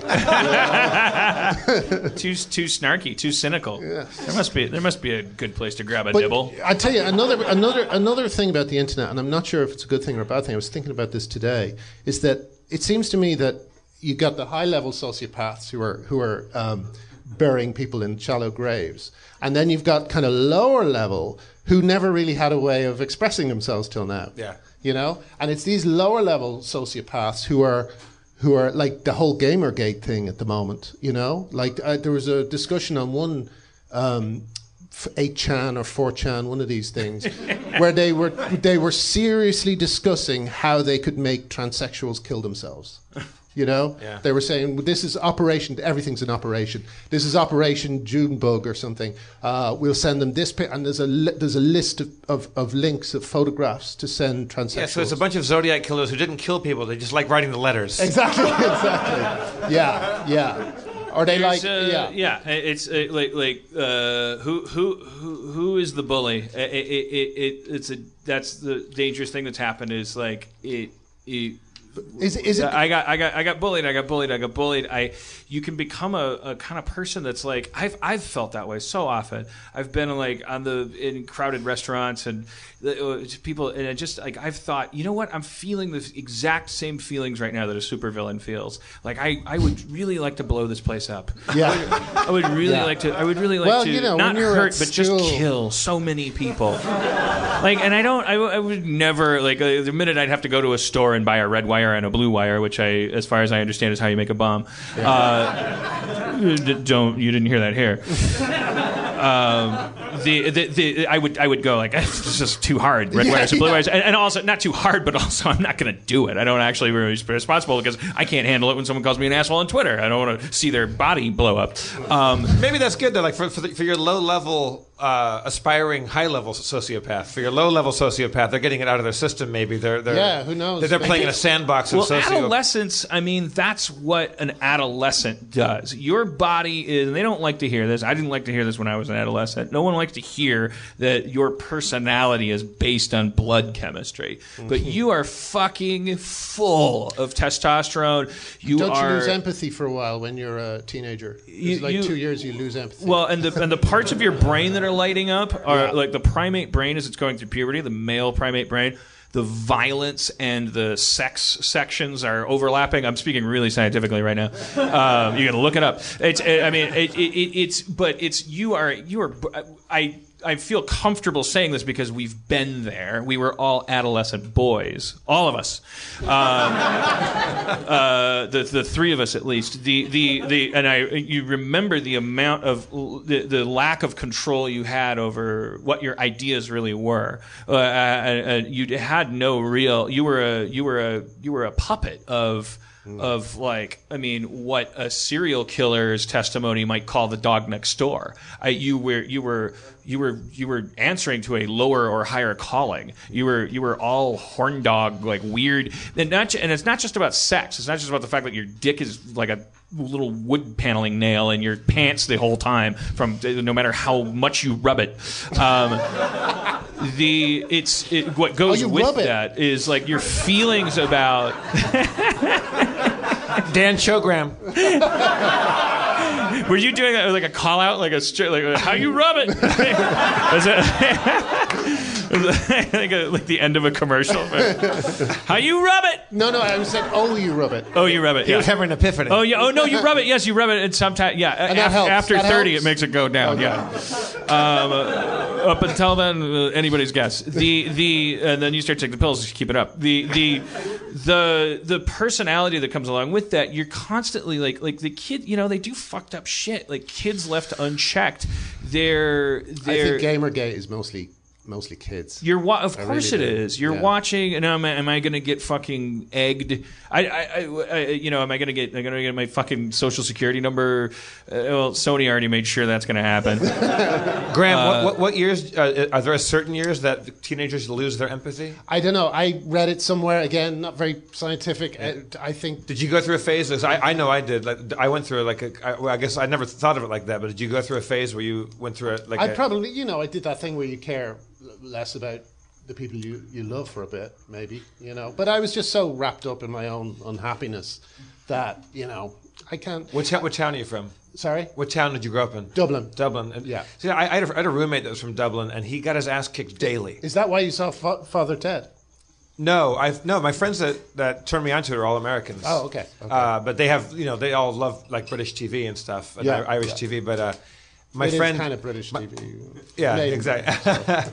Too snarky, too cynical. Yeah. There must be a good place to grab a nibble. I tell you, another thing about the internet, and I'm not sure if it's a good thing or a bad thing, I was thinking about this today, is that it seems to me that you got the high-level sociopaths who are burying people in shallow graves, and then you've got kind of lower level who never really had a way of expressing themselves till now. Yeah, you know, and it's these lower level sociopaths who are like the whole Gamergate thing at the moment. You know, like there was a discussion on one 8chan or 4chan, one of these things, where they were seriously discussing how they could make transsexuals kill themselves. You know, They were saying, this is operation, everything's an operation. This is Operation Junebug or something. We'll send them this, and there's a list of links of photographs to send transsexuals. Yeah, so it's a bunch of Zodiac killers who didn't kill people. They just like writing the letters. Exactly. Yeah. Or they It's who is the bully? That's the dangerous thing that's happened. Is like it. Is it? I got bullied. you can become a kind of person that's like I've felt that way so often. I've been like in crowded restaurants and people, and I've thought, you know what, I'm feeling the exact same feelings right now that a supervillain feels. Like I would really like to blow this place up. Yeah. I would really like to. I would really like to not hurt, but just kill so many people. Like, and I would never, like, the minute I'd have to go to a store and buy a red wire and a blue wire, which as far as I understand, is how you make a bomb. You didn't hear that here. I would go like, it's just too hard. Red wires and blue wires, and also not too hard, but also I'm not going to do it. I don't actually really be responsible because I can't handle it when someone calls me an asshole on Twitter. I don't want to see their body blow up. Maybe that's good though. Like for your low level, aspiring high level sociopath. For your low level sociopath, they're getting it out of their system. Maybe they're who knows? They're playing in a sandbox of adolescence. I mean, that's what an adolescent does. Your body is. And they don't like to hear this. I didn't like to hear this when I was an adolescent. No one likes to hear that your personality is based on blood chemistry. But you are fucking full of testosterone. Don't you lose empathy for a while when you're a teenager? It's like 2 years you lose empathy. Well, and the parts of your brain that are lighting up are like the primate brain as it's going through puberty, the male primate brain. The violence and the sex sections are overlapping. I'm speaking really scientifically right now. You can look it up. I feel comfortable saying this because we've been there. We were all adolescent boys, all of us. The three of us at least. You remember the amount of the lack of control you had over what your ideas really were. You had no real. You were a puppet of what a serial killer's testimony might call the dog next door. You were answering to a lower or higher calling. You were all horn dog, like weird, and it's not just about sex. It's not just about the fact that your dick is like a little wood paneling nail in your pants the whole time, from no matter how much you rub it. What goes with that is like your feelings about Dan Chogram. Were you doing that like a call out, like how you rub it? like the end of a commercial. How you rub it? No, I was saying, oh, you rub it. Oh, you rub it. He was having an epiphany. Oh, yeah. Oh, no, you rub it. Yes, you rub it. And sometimes, yeah. And that helps. After that 30, helps. It makes it go down. Okay. Yeah. Up until then, anybody's guess. And then you start taking the pills to keep it up. The personality that comes along with that, you're constantly like the kid. They do fucked up shit. Like kids left unchecked. I think Gamergate is mostly kids. Of course it is. You're watching, and am I going to get fucking egged? Am I going to get my fucking social security number? Well, Sony already made sure that's going to happen. Graham, what years are there? Certain years that teenagers lose their empathy? I don't know. I read it somewhere. Again, not very scientific. I think. Did you go through a phase? I know I did. Like I went through I guess I never thought of it like that. But did you go through a phase where you went through it? I did that thing where you care less about the people you love for a bit, maybe, But I was just so wrapped up in my own unhappiness that, I can't... What town are you from? Sorry? What town did you grow up in? Dublin. And, yeah. See, I had a roommate that was from Dublin, and he got his ass kicked daily. Is that why you saw Father Ted? No, my friends that turned me onto it are all Americans. Oh, okay. But they have, they all love like British TV and stuff, and Irish TV, but... my friend is kind of British TV. Yeah, exactly.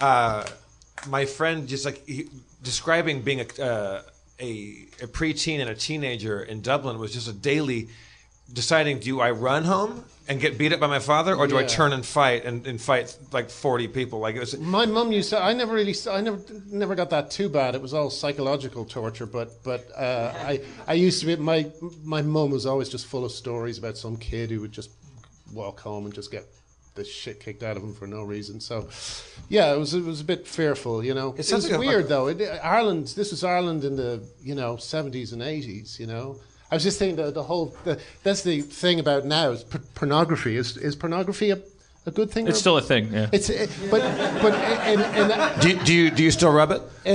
My friend just describing being a preteen and a teenager in Dublin was just a daily deciding: do I run home and get beat up by my father, or do I turn and fight and fight like 40 people? Like it was. My mum used to. I never got that too bad. It was all psychological torture. But I used to be. My mum was always just full of stories about some kid who would just walk home and just get the shit kicked out of him for no reason. So, yeah, it was a bit fearful, It was weird though. Ireland. This was Ireland in the 70s and 80s. I was just thinking that's the thing about now is pornography. Is pornography a good thing? It's still a thing. Yeah. Do you still rub it in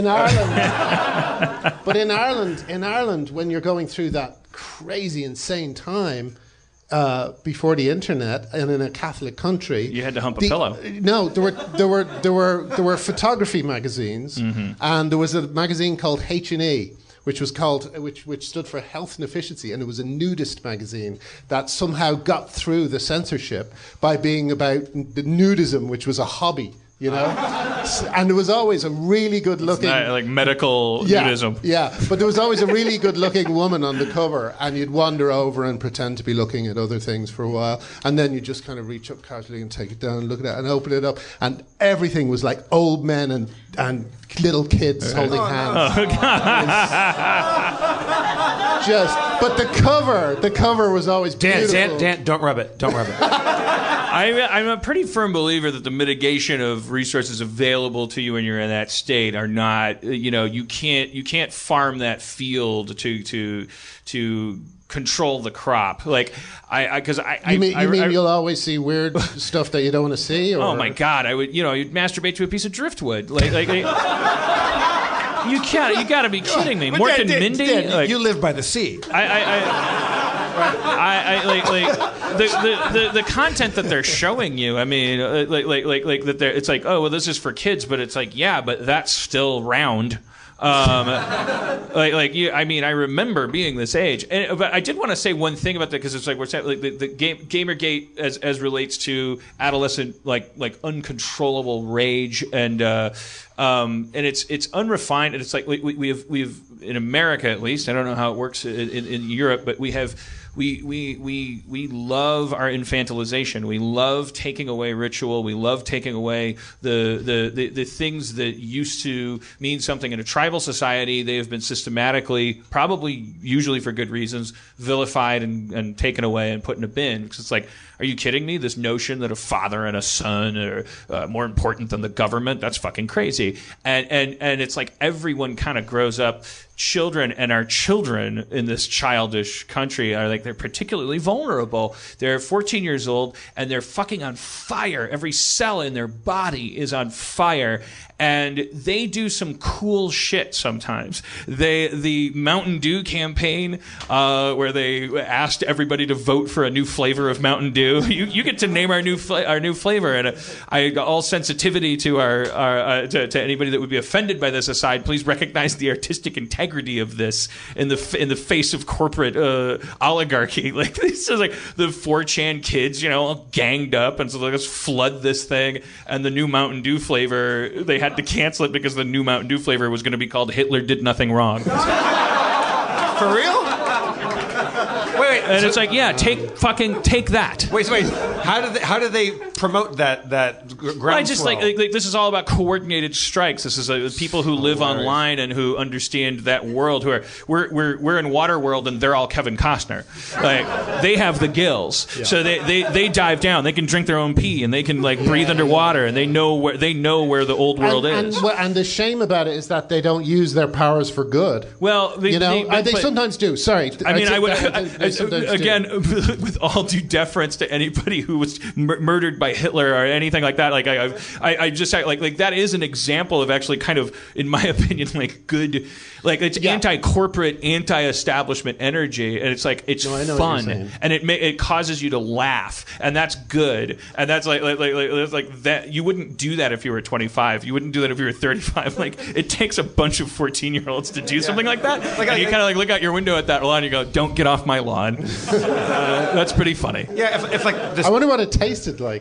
Ireland? But in Ireland, when you're going through that crazy, insane time. before the internet and in a Catholic country, you had to hump a pillow. No, there were photography magazines, and there was a magazine called H&E, which stood for Health and Efficiency, and it was a nudist magazine that somehow got through the censorship by being about the nudism, which was a hobby. You know, and there was always a really good-looking, like medical nudism. Yeah, but there was always a really good-looking woman on the cover, and you'd wander over and pretend to be looking at other things for a while, and then you just kind of reach up casually and take it down and look at it and open it up, and everything was like old men and little kids holding hands. Oh, God. But the cover was always beautiful. Dan, don't rub it. Don't rub it. I'm a pretty firm believer that the mitigation of resources available to you when you're in that state are not, you can't farm that field to control the crop. Like You mean you'll always see weird stuff that you don't want to see? Or? Oh my God, you'd masturbate to a piece of driftwood. Like you got to be kidding me. Mork and Mindy. You live by the sea. The content that they're showing you. I mean, like that. It's like, oh well, this is for kids, but it's like, yeah, but that's still round. I mean, I remember being this age, but I did want to say one thing about that because it's like we're saying, like the Gamergate as relates to adolescent like uncontrollable rage and it's unrefined and it's like we have in America at least. I don't know how it works in Europe, but we have. We love our infantilization. We love taking away ritual. We love taking away the things that used to mean something in a tribal society. They have been systematically, probably usually for good reasons, vilified and taken away and put in a bin. Because it's like, are you kidding me? This notion that a father and a son are more important than the government, that's fucking crazy. And it's like everyone kind of grows up. Children and our children in this childish country are like, they're particularly vulnerable. They're 14 years old and they're fucking on fire. Every cell in their body is on fire. And they do some cool shit sometimes. The Mountain Dew campaign, where they asked everybody to vote for a new flavor of Mountain Dew. You get to name our new flavor. And all sensitivity to to anybody that would be offended by this aside, please recognize the artistic integrity of this in the face of corporate oligarchy. Like this is like the 4chan kids, all ganged up, and so let's flood this thing. And the new Mountain Dew flavor, they had to cancel it because the new Mountain Dew flavor was going to be called Hitler Did Nothing Wrong. For real? Wait. And it's like, yeah, take that. Wait. How do they promote that groundswell? I just like this is all about coordinated strikes. This is people who live online and who understand that world. Who are we're in Waterworld and they're all Kevin Costner. Like they have the gills, so they dive down. They can drink their own pee and they can breathe underwater and they know where the old world is. And the shame about it is that they don't use their powers for good. Well, they sometimes do. Sorry, I mean, again, with all due deference to anybody who was murdered by Hitler or anything like that, I just like that is an example of actually kind of, in my opinion, good, it's anti-corporate, anti-establishment energy, and it's fun, and it causes you to laugh, and that's good, and that's like that. You wouldn't do that if you were 25. You wouldn't do that if you were 35. It takes a bunch of 14-year-olds to do something like that, and you kind of look out your window at that lawn and you go, "Don't get off my lawn." That's pretty funny. Yeah, if this... I wonder what it tasted like.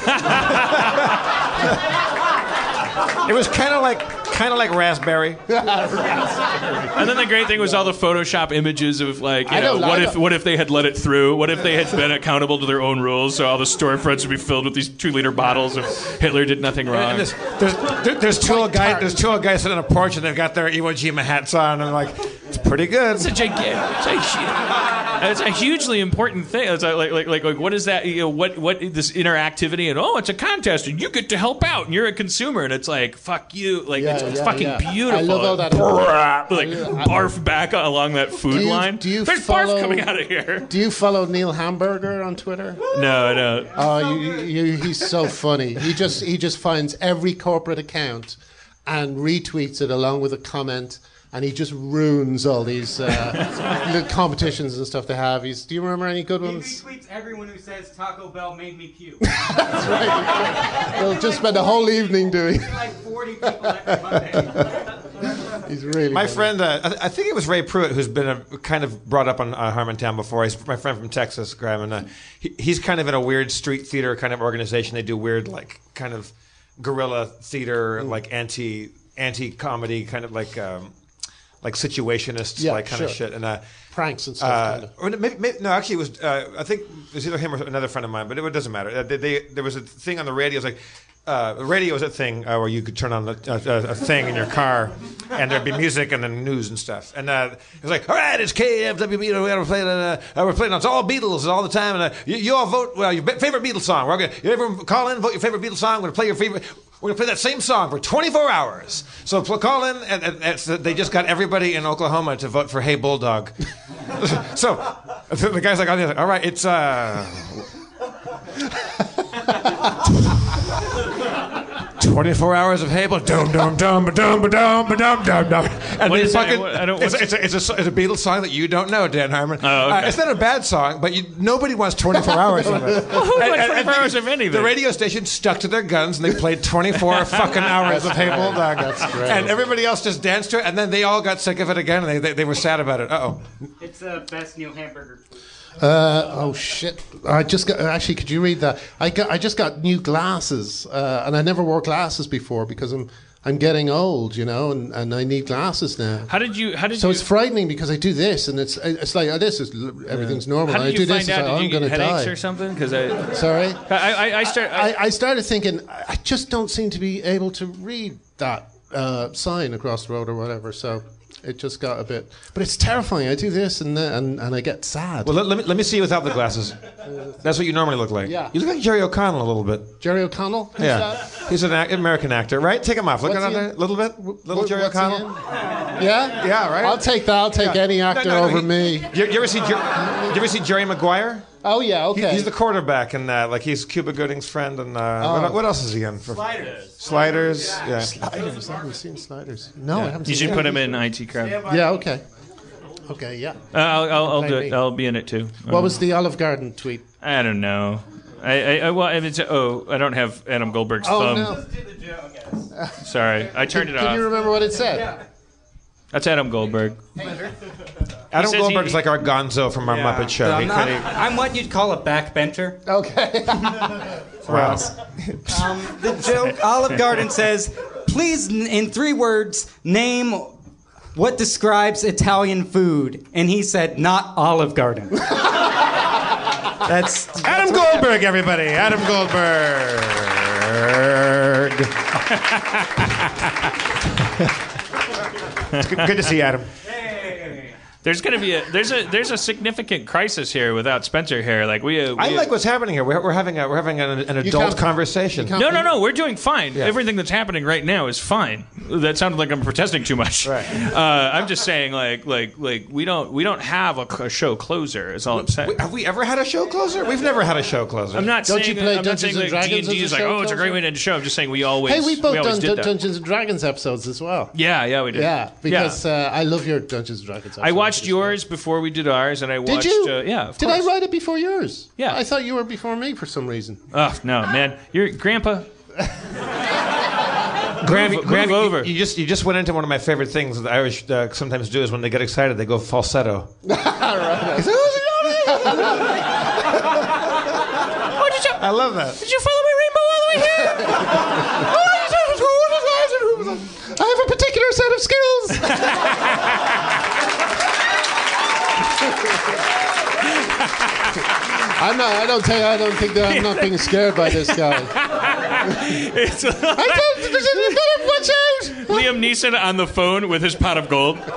It was kind of like raspberry. And then the great thing was all the Photoshop images of what if they had let it through? What if they had been accountable to their own rules? So all the storefronts would be filled with these 2-liter bottles of Hitler Did Nothing Wrong. And there's two old guys sitting on a porch and they've got their Iwo Jima hats on and they're like, it's pretty good. It's a hugely important thing. It's like what is that? What this interactivity and it's a contest and you get to help out and you're a consumer and it's like fuck you. It's fucking beautiful. I love all that. Barf back along that food line. There's barf coming out of here. Do you follow Neil Hamburger on Twitter? No, I don't. Oh, he's so funny. He just finds every corporate account and retweets it along with a comment. and he just ruins all these little competitions and stuff they have. Do you remember any good He ones? retweets everyone who says Taco Bell made me puke. That's right. He'll just spend the whole evening doing. Like 40 people every Monday. He's really My funny. friend, I think it was Ray Pruitt, who's been kind of brought up on Harmontown before. He's my friend from Texas, Graham, and he's kind of in a weird street theater kind of organization. They do weird, like, kind of guerrilla theater, like anti-comedy, kind of like situationist, like kind of shit. And pranks and stuff. or maybe, no, actually, it was. I think it was either him or another friend of mine, but it doesn't matter. There was a thing on the radio. It was like. The radio is a thing where you could turn on a thing in your car, and there'd be music and then news and stuff. And it was like, all right, it's KFWB. We're playing. It's all Beatles all the time. And you all vote your favorite Beatles song. You ever call in, vote your favorite Beatles song. We're gonna play your favorite. We're gonna play that same song for 24 hours. So call in, and they just got everybody in Oklahoma to vote for Hey Bulldog. So the guy's like, all right, it's. 24 hours of Hable, dum dum dum dum dum dum dum dum dum. And What is fucking, it? it's a Beatles song that you don't know, Dan Harmon. Oh, okay. It's not a bad song, but nobody wants 24 hours of it. Who wants 24 hours of anything? The radio station stuck to their guns and they played 24 fucking hours of Hey Bulldog. That's great. And everybody else just danced to it, and then they all got sick of it again, and they were sad about it. Uh-oh. It's the best Neil Hamburger tweet. Oh shit! I just got. Actually, could you read that? I just got new glasses, and I never wore glasses before because I'm getting old, you know, and I need glasses now. How did you? So it's frightening because I do this, and it's like this is everything's normal. How did I you do find this, out? it's like, Did you I'm going get to headaches die. or something? Because Sorry, I started thinking I just don't seem to be able to read that sign across the road or whatever. So. It just got a bit, but it's terrifying. I do this and I get sad. Well, let me see you without the glasses. That's what you normally look like. Yeah. You look like Jerry O'Connell a little bit. Jerry O'Connell? Who's Yeah. that? He's an American actor, right? Take him off. Look What's at he him in? a little bit. Little Jerry What's he O'Connell. in? Yeah? Yeah, right? I'll take that. I'll take any actor over me. You ever see Jerry Maguire? Oh, yeah, okay. He's the quarterback, and he's Cuba Gooding's friend. And what else is he in? Sliders. Sliders. Yeah. Sliders. I haven't seen Sliders. No, I haven't you seen should put him in IT crowd. Yeah, okay. Okay, yeah. I'll do Play it. me. I'll be in it too. What was the Olive Garden tweet? I don't know. I don't have Adam Goldberg's thumb. No. Let's do the joke, guys. Sorry, I turned it Can off. you remember what it said? That's Adam Goldberg. Adam says Goldberg's he- like our Gonzo from our Muppet Show. I'm what you'd call a backbencher. Okay. Well, The joke, Olive Garden says, please, in 3 words, name what describes Italian food. And he said, not Olive Garden. That's Adam Goldberg, everybody. Adam Goldberg. It's good to see you, Adam. There's gonna be there's a significant crisis here without Spencer here. Like we I like what's happening here. We're having an adult can't- conversation. you can't- No, we're doing fine. Yeah. Everything that's happening right now is fine. That sounded like I'm protesting too much. Right. I'm just saying, like we don't have a show closer. Is all I'm saying. Have we ever had a show closer? We've never had a show closer. I'm not Don't you saying play I'm not saying Dungeons and like Dragons D&D as is a like, show oh, it's a great closer? way to end the show. I'm just saying we always Hey, we both always done did that. Dungeons and Dragons episodes as well. Yeah, we did. Yeah, because I love your Dungeons and Dragons episodes. I watched It's yours before we did ours, and I watched. Did you? Yeah, of Did course. I write it before yours? Yeah. I thought you were before me for some reason. Oh no, man, your grandpa. Graham, Move over. You just went into one of my favorite things that the Irish sometimes do is when they get excited they go falsetto. I love that. Did you follow me, Rainbow, all the way here? I have a particular set of skills. I don't think that I'm not being scared by this guy. It's like Watch out! Liam Neeson on the phone with his pot of gold. In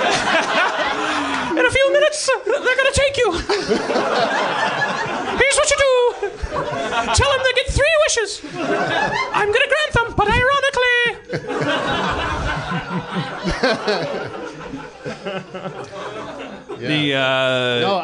a few minutes, they're gonna take you. Here's what you do. Tell them they get 3 wishes. I'm gonna grant them, but ironically. No,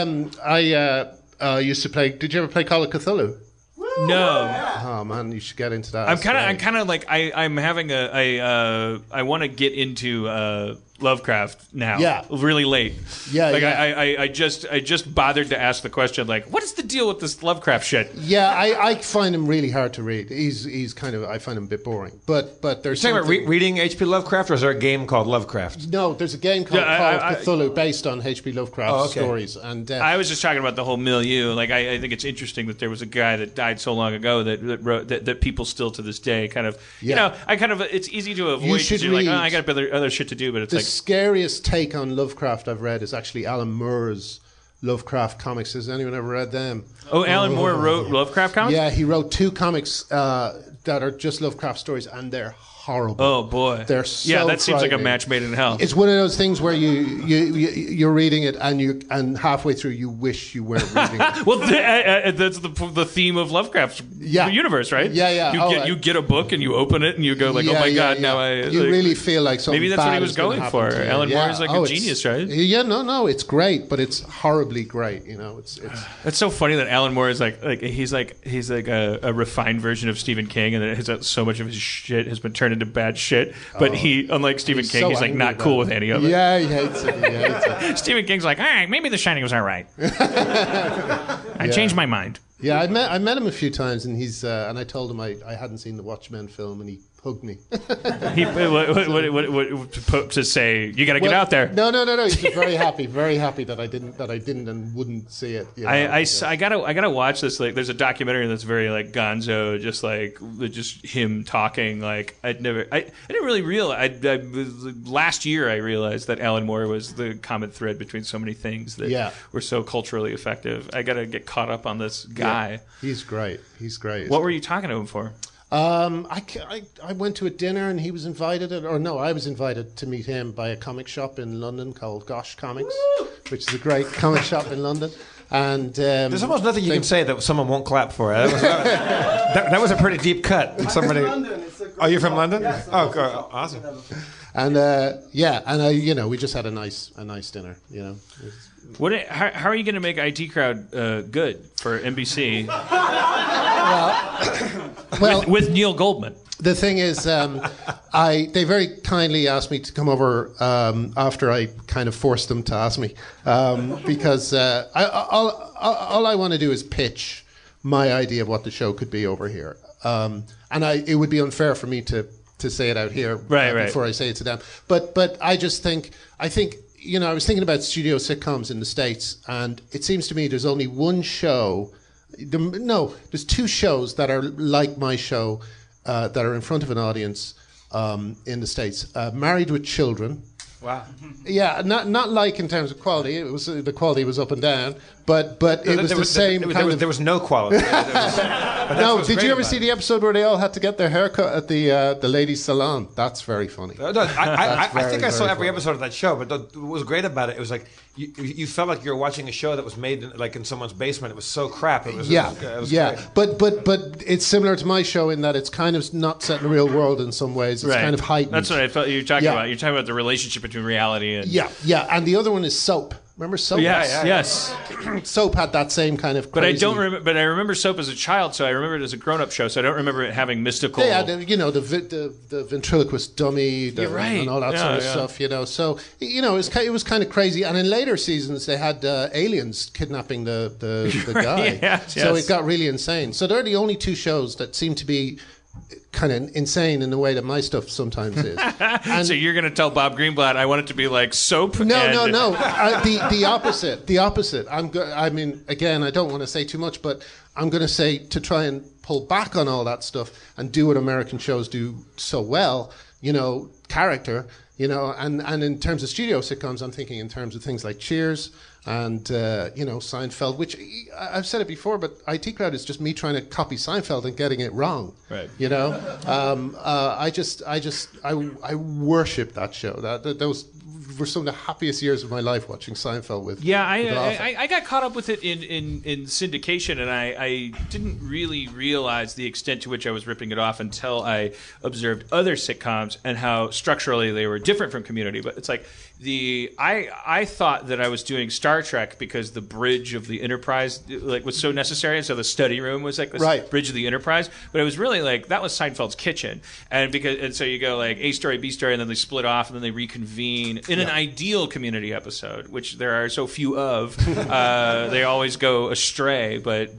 I used to play. Did you ever play Call of Cthulhu? No. Oh man, you should get into that. I'm kind of like I'm having I want to get into Lovecraft now. Yeah. Really late. Yeah, Like yeah. I just bothered to ask the question, like, what is the deal with this Lovecraft shit? Yeah, I find him really hard to read. He's kind of, I find him a bit boring. But there's You're talking about something- reading H.P. Lovecraft, or is there a game called Lovecraft? No, there's a game called Call of Cthulhu based on H.P. Lovecraft stories. And I was just talking about the whole milieu. Like, I think it's interesting that there was a guy that died so long ago that wrote that people still to this day kind of, you know, it's easy to avoid. You should you're like, read- I got other shit to do, but it's the like scariest take on Lovecraft I've read is actually Alan Moore's Lovecraft comics. Has anyone ever read them? Oh, Alan Moore wrote Lovecraft comics? Yeah, he wrote 2 comics that are just Lovecraft stories, and they're horrible. Oh boy, they're so that seems like a frightening. match made in hell. It's one of those things where you're reading it and halfway through you wish you weren't reading it. Well, that's the theme of Lovecraft's universe, right? Yeah. You get a book and you open it and you go like, oh my god, now you like, really feel like something. maybe that's what he bad was is gonna going happen for. to you. Alan Moore is like a it's- genius, right? Yeah, no, it's great, but it's horribly great. You know, it's. It's so funny that Alan Moore is he's like a refined version of Stephen King, and that so much of his shit has been turned into bad shit. But he, unlike Stephen King, so he's like angry not about cool it. with any of it. Yeah, he hates it. Stephen King's like, all right, maybe The Shining was all right. I changed my mind. Yeah, I met him a few times, and he's and I told him I hadn't seen the Watchmen film, and he hugged me. He what to say you got to get out there. No. He's just very happy that I didn't and wouldn't see it. You know? I gotta watch this. Like, there's a documentary that's very like Gonzo, just him talking. Like, I didn't really realize. Last year I realized that Alan Moore was the common thread between so many things that were so culturally effective. I gotta get caught up on this guy. Yeah, he's great. What were you talking to him for? I went to a dinner and he was invited, I was invited to meet him by a comic shop in London called Gosh Comics, which is a great comic shop in London. And there's almost nothing you can say that someone won't clap for. That was a pretty deep cut. Somebody. Are you from London? Oh, God. Awesome. And and we just had a nice dinner. You know. How are you going to make IT Crowd good for NBC? Well, with Neil Goldman. The thing is, they very kindly asked me to come over after I kind of forced them to ask me, because all I want to do is pitch my idea of what the show could be over here, and it would be unfair for me to say it out here before I say it to them. But I think. You know, I was thinking about studio sitcoms in the States, and it seems to me there's only one show. There's 2 shows that are like my show that are in front of an audience in the States. Married with Children. Wow. Yeah, not like in terms of quality. It was the quality was up and down, but it was the same kind of. There was no quality. No, did you ever see the episode where they all had to get their hair cut at the ladies' salon? That's very funny. I think I saw every episode of that show, but what was great about it was like you felt like you were watching a show that was made in someone's basement. It was so crap. It was great. But it's similar to my show in that it's kind of not set in the real world in some ways. It's kind of heightened. That's what I felt you were talking about. You're talking about the relationship between reality and and the other one is Soap. Remember Soap? Yes. Soap had that same kind of. But crazy... I don't remember. But I remember Soap as a child, so I remember it as a grown-up show. So I don't remember it having mystical. Yeah, the ventriloquist dummy, and all that sort of stuff. You know, so it was kind of crazy. And in later seasons, they had aliens kidnapping the guy. So it got really insane. So they're the only 2 shows that seem to be kind of insane in the way that my stuff sometimes is. So you're going to tell Bob Greenblatt I want it to be like Soap? No. The opposite. The opposite. I mean, again, I don't want to say too much, but I'm going to say to try and pull back on all that stuff and do what American shows do so well. You know, character. You know, and in terms of studio sitcoms, I'm thinking in terms of things like Cheers and Seinfeld, which I've said it before, but IT Crowd is just me trying to copy Seinfeld and getting it wrong. Right. You know, I worship that show. Those were some of the happiest years of my life watching Seinfeld with. Yeah, with Alpha. I got caught up with it in syndication, and I didn't really realize the extent to which I was ripping it off until I observed other sitcoms and how structurally they were different from Community. But it's like I thought that I was doing Star Trek because the bridge of the Enterprise like was so necessary, and so the study room was like this bridge of the Enterprise. But it was really like that was Seinfeld's kitchen, and so you go like A story, B story, and then they split off, and then they reconvene in an ideal Community episode, which there are so few of. They always go astray, but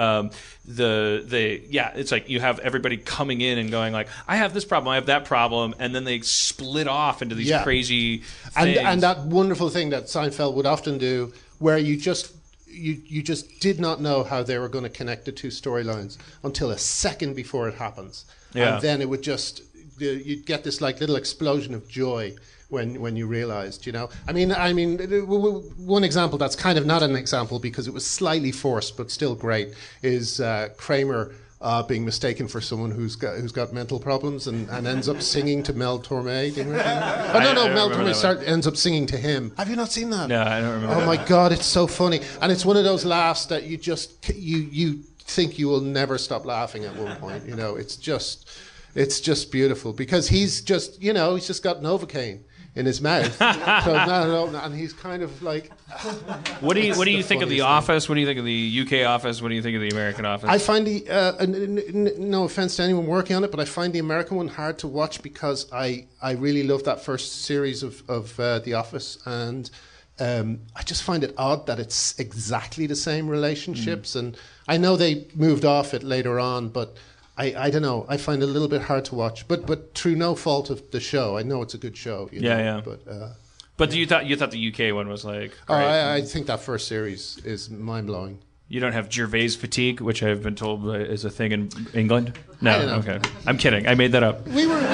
it's like you have everybody coming in and going like, I have this problem, I have that problem, and then they split off into these crazy things. And that wonderful thing that Seinfeld would often do, where you just did not know how they were going to connect the two storylines until a second before it happens. Yeah. And then it would just, you'd get this like little explosion of joy when you realized, you know. I mean, one example that's kind of not an example because it was slightly forced but still great is Kramer being mistaken for someone who's got mental problems and ends up singing to Mel Torme. Do you remember that? Mel Torme ends up singing to him. Have you not seen that? No, I don't remember. Oh my God, it's so funny, and it's one of those laughs that you just you think you will never stop laughing at one point. You know, it's just beautiful because he's just got Novocaine in his mouth. And he's kind of like... What do you think of The Office? What do you think of the UK Office? What do you think of the American Office? I find no offense to anyone working on it, but I find the American one hard to watch because I really love that first series of The Office, and I just find it odd that it's exactly the same relationships, and I know they moved off it later on, but... I don't know. I find it a little bit hard to watch, but through no fault of the show. I know it's a good show. You know, But you thought the UK one was like? Oh, I think that first series is mind blowing. You don't have Gervais fatigue, which I've been told is a thing in England. No, I don't know. Okay, I'm kidding. I made that up.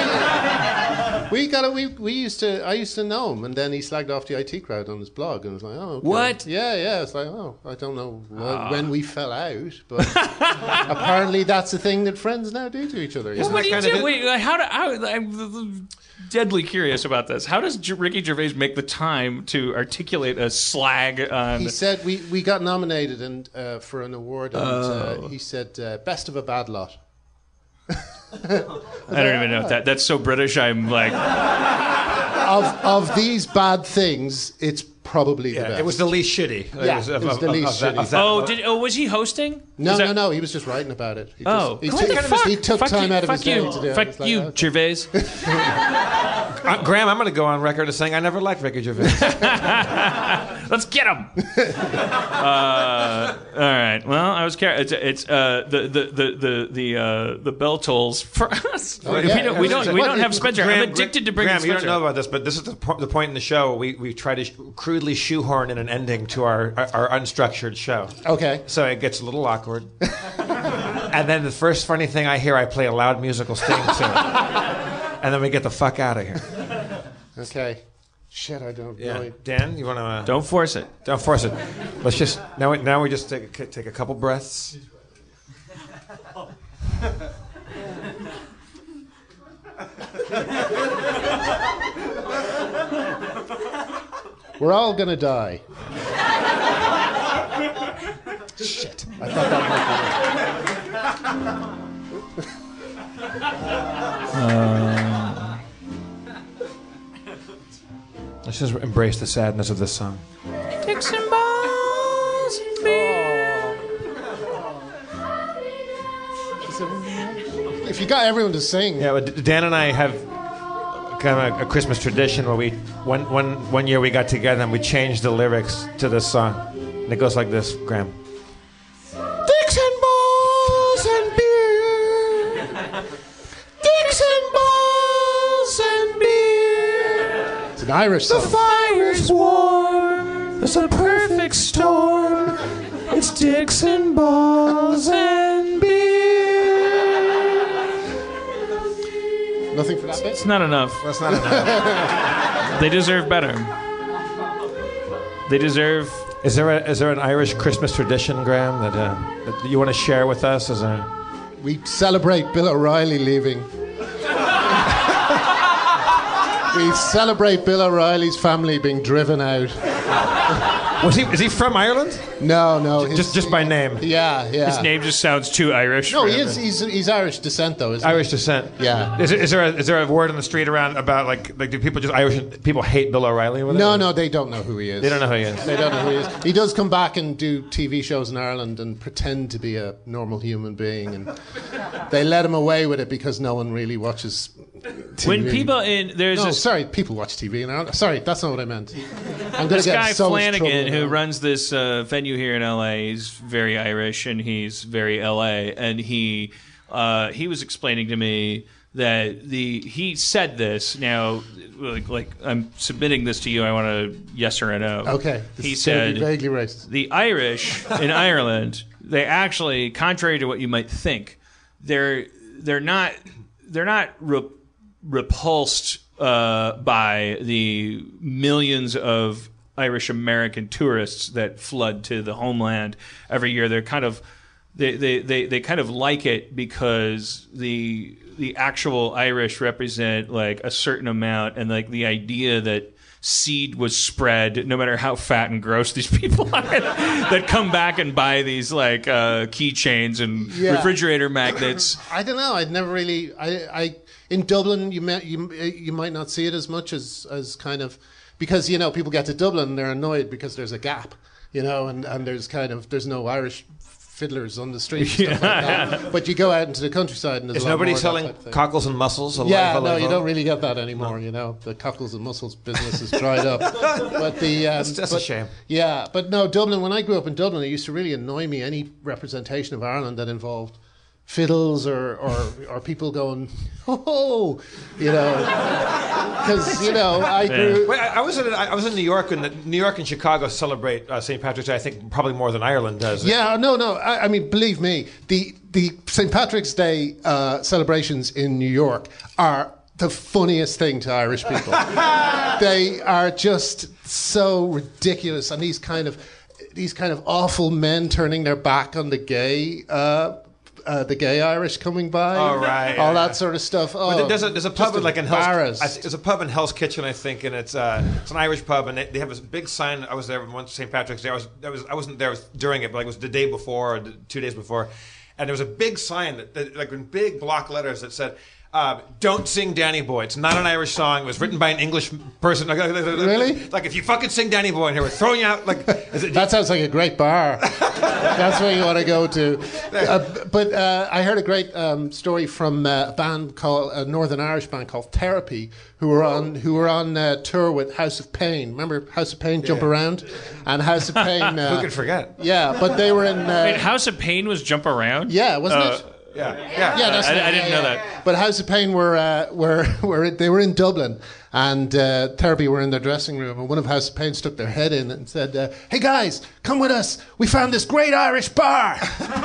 I used to know him, and then he slagged off the IT crowd on his blog, and was like, oh, okay. What? Yeah. It's like, oh, I don't know when we fell out, but apparently that's a thing that friends now do to each other. Well, what do you do? Wait, I'm deadly curious about this. How does Ricky Gervais make the time to articulate a slag on? He said we got nominated and for an award, and he said best of a bad lot. I don't even know if that's so British. I'm like, of these bad things, it's probably the best. It was the least shitty. Yeah, it was the least shitty. Was he hosting? No. He was just writing about it. He took fuck time you, out of his day to do it. Fuck you, like, Gervais. Graham, I'm going to go on record as saying I never liked Ricky Gervais. Let's get him. All right. Well, I was curious. It's the bell tolls for us. We don't have Spencer. Graham, I'm addicted to bringing Graham, Spencer. you don't know about this, but this is the point in the show. We try to crudely shoehorn in an ending to our unstructured show. Okay. So it gets a little awkward. And then the first funny thing I hear, I play a loud musical sting to it. And then we get the fuck out of here. Okay. Shit, I don't know. Dan, you want to... Don't force it. Don't force it. Let's just... Now we just take a couple breaths. We're all gonna die. Shit. I thought that might be it. Let's just embrace the sadness of this song. Dixon balls and beer. If you got everyone to sing. Yeah, but Dan and I have kind of a Christmas tradition where one year we got together and we changed the lyrics to this song. And it goes like this, Graham. Dixon balls and beer. Dixon balls and beer. It's an Irish song. The fire's warm. There's a perfect storm. It's Dixon balls and beer. Nothing for that bit? It's not enough. That's not enough. They deserve better. They deserve... Is there an Irish Christmas tradition, Graham, that you want to share with us? We celebrate Bill O'Reilly leaving. We celebrate Bill O'Reilly's family being driven out. Is he from Ireland? No. Just by name. Yeah. His name just sounds too Irish. No, he is. He's Irish descent, though. Isn't Irish he? descent. Yeah. Is there a word on the street around about like do Irish people hate Bill O'Reilly? Or no, they don't know who he is. They don't know who he is. They don't know who he is. He does come back and do TV shows in Ireland and pretend to be a normal human being, and they let him away with it because no one really watches TV. When people people watch TV in Ireland. Sorry, that's not what I meant. I'm going this to get guy so much Flanagan, trouble who runs this venue here in LA, he's very Irish and he's very LA, and he was explaining to me that he said this. Now, like I'm submitting this to you. I want a yes or a no. Okay. He said vaguely racist. The Irish in Ireland, they actually, contrary to what you might think, they're not repulsed by the millions of Irish American tourists that flood to the homeland every year. They're kind of they kind of like it because the actual Irish represent like a certain amount, and like the idea that seed was spread, no matter how fat and gross these people are, that come back and buy these like keychains and refrigerator magnets. I don't know. I'd never really. I in Dublin, you might not see it as much as kind of, because people get to Dublin and they're annoyed because there's a gap, and there's no Irish fiddlers on the street and stuff like that. But you go out into the countryside and there's is a lot nobody more selling of that cockles and mussels? You don't really get that anymore. No. The cockles and mussels business is dried up. But that's a shame. Yeah, but no, Dublin. When I grew up in Dublin, it used to really annoy me any representation of Ireland that involved fiddles or people going because I grew. Wait, I was in New York, and New York and Chicago celebrate St. Patrick's Day. I think probably more than Ireland does. Yeah, no. I mean, believe me, the St. Patrick's Day celebrations in New York are the funniest thing to Irish people. They are just so ridiculous, and these kind of awful men turning their back on the gay Irish coming by, all that sort of stuff. Well, there's a pub in there's a pub in Hell's Kitchen, I think, and it's an Irish pub, and they have this big sign. I was there once St. Patrick's Day. I wasn't there during it, but like it was the day before or 2 days before, and there was a big sign that like in big block letters that said, "Don't sing Danny Boy. It's not an Irish song. It was written by an English person." Really? Like, if you fucking sing Danny Boy in here, we're throwing you out. Like, that sounds like a great bar. That's where you want to go to. But I heard a great story from a band called a Northern Irish band called Therapy, who were on tour with House of Pain. Remember House of Pain? Jump Around, and House of Pain. Who could forget? Yeah, but they were in. Wait, House of Pain was Jump Around? Yeah, wasn't it? Yeah. I didn't know that. But House of Pain they were in Dublin, and Therapy were in their dressing room, and one of House of Pain stuck their head in and said, "Hey guys, come with us. We found this great Irish bar."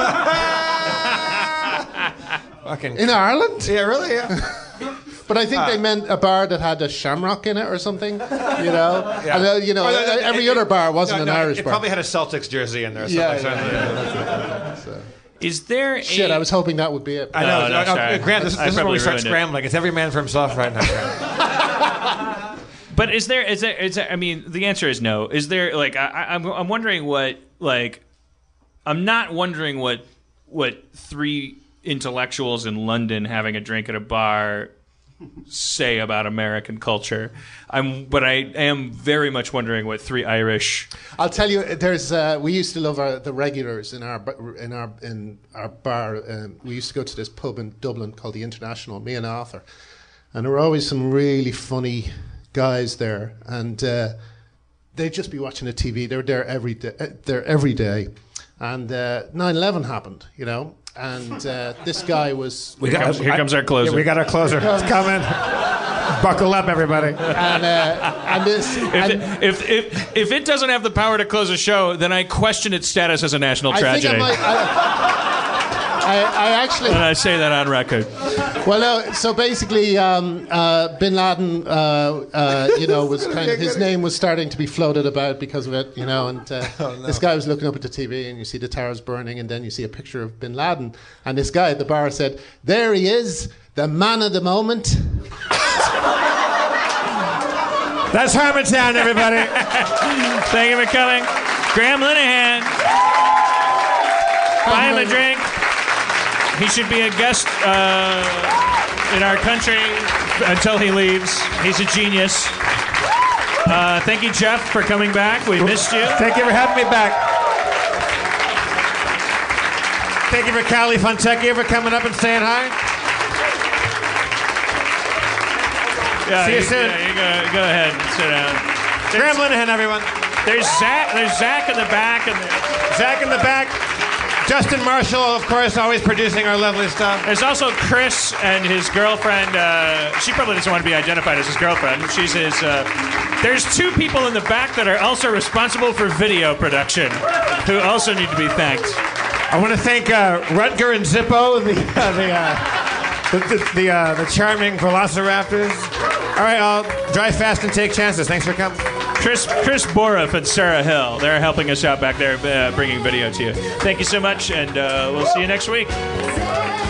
In Ireland? Yeah, really? Yeah. But I think they meant a bar that had a shamrock in it or something, Yeah. And, every other bar wasn't an Irish bar. bar. It probably had a Celtics jersey in there or something. So. Is there Shit, I was hoping that would be it. I know. No, sorry. Grant, this is where we start scrambling. It's every man for himself right now, Grant. But is there? I mean, the answer is no. Is there, like, I'm wondering what, like, I'm not wondering what three intellectuals in London having a drink at a bar say about American culture. But I am very much wondering what three Irish. I'll tell you, we used to love the regulars in our bar. We used to go to this pub in Dublin called the International. Me and Arthur, and there were always some really funny guys there, and they'd just be watching the TV. They were there every day, and 9/11 happened, And this guy was. Here comes our closer. Yeah, we got our closer. It's coming. Buckle up, everybody. If it doesn't have the power to close a show, then I question its status as a national tragedy. I actually. And I say that on record. Well, no. So basically, Bin Laden, was kind of, his name was starting to be floated about because of it, and this guy was looking up at the TV, and you see the towers burning, and then you see a picture of Bin Laden, and this guy at the bar said, "There he is, the man of the moment." That's Harmontown, everybody. Thank you for coming. Graham Linehan. Buy him a drink. He should be a guest in our country until he leaves. He's a genius. Thank you, Jeff, for coming back. We missed you. Thank you for having me back. Thank you for Callie Fontecchio for coming up and saying hi. Yeah, See you soon. Yeah, you go ahead and sit down. Graham Linehan, everyone. There's Zach in the back. Zach in the back. Justin Marshall, of course, always producing our lovely stuff. There's also Chris and his girlfriend. She probably doesn't want to be identified as his girlfriend. She's his. There's two people in the back that are also responsible for video production, who also need to be thanked. I want to thank Rutger and Zippo, the charming velociraptors. All right, I'll drive fast and take chances. Thanks for coming. Chris Boroff and Sarah Hill, they're helping us out back there, bringing video to you. Thank you so much, and we'll see you next week.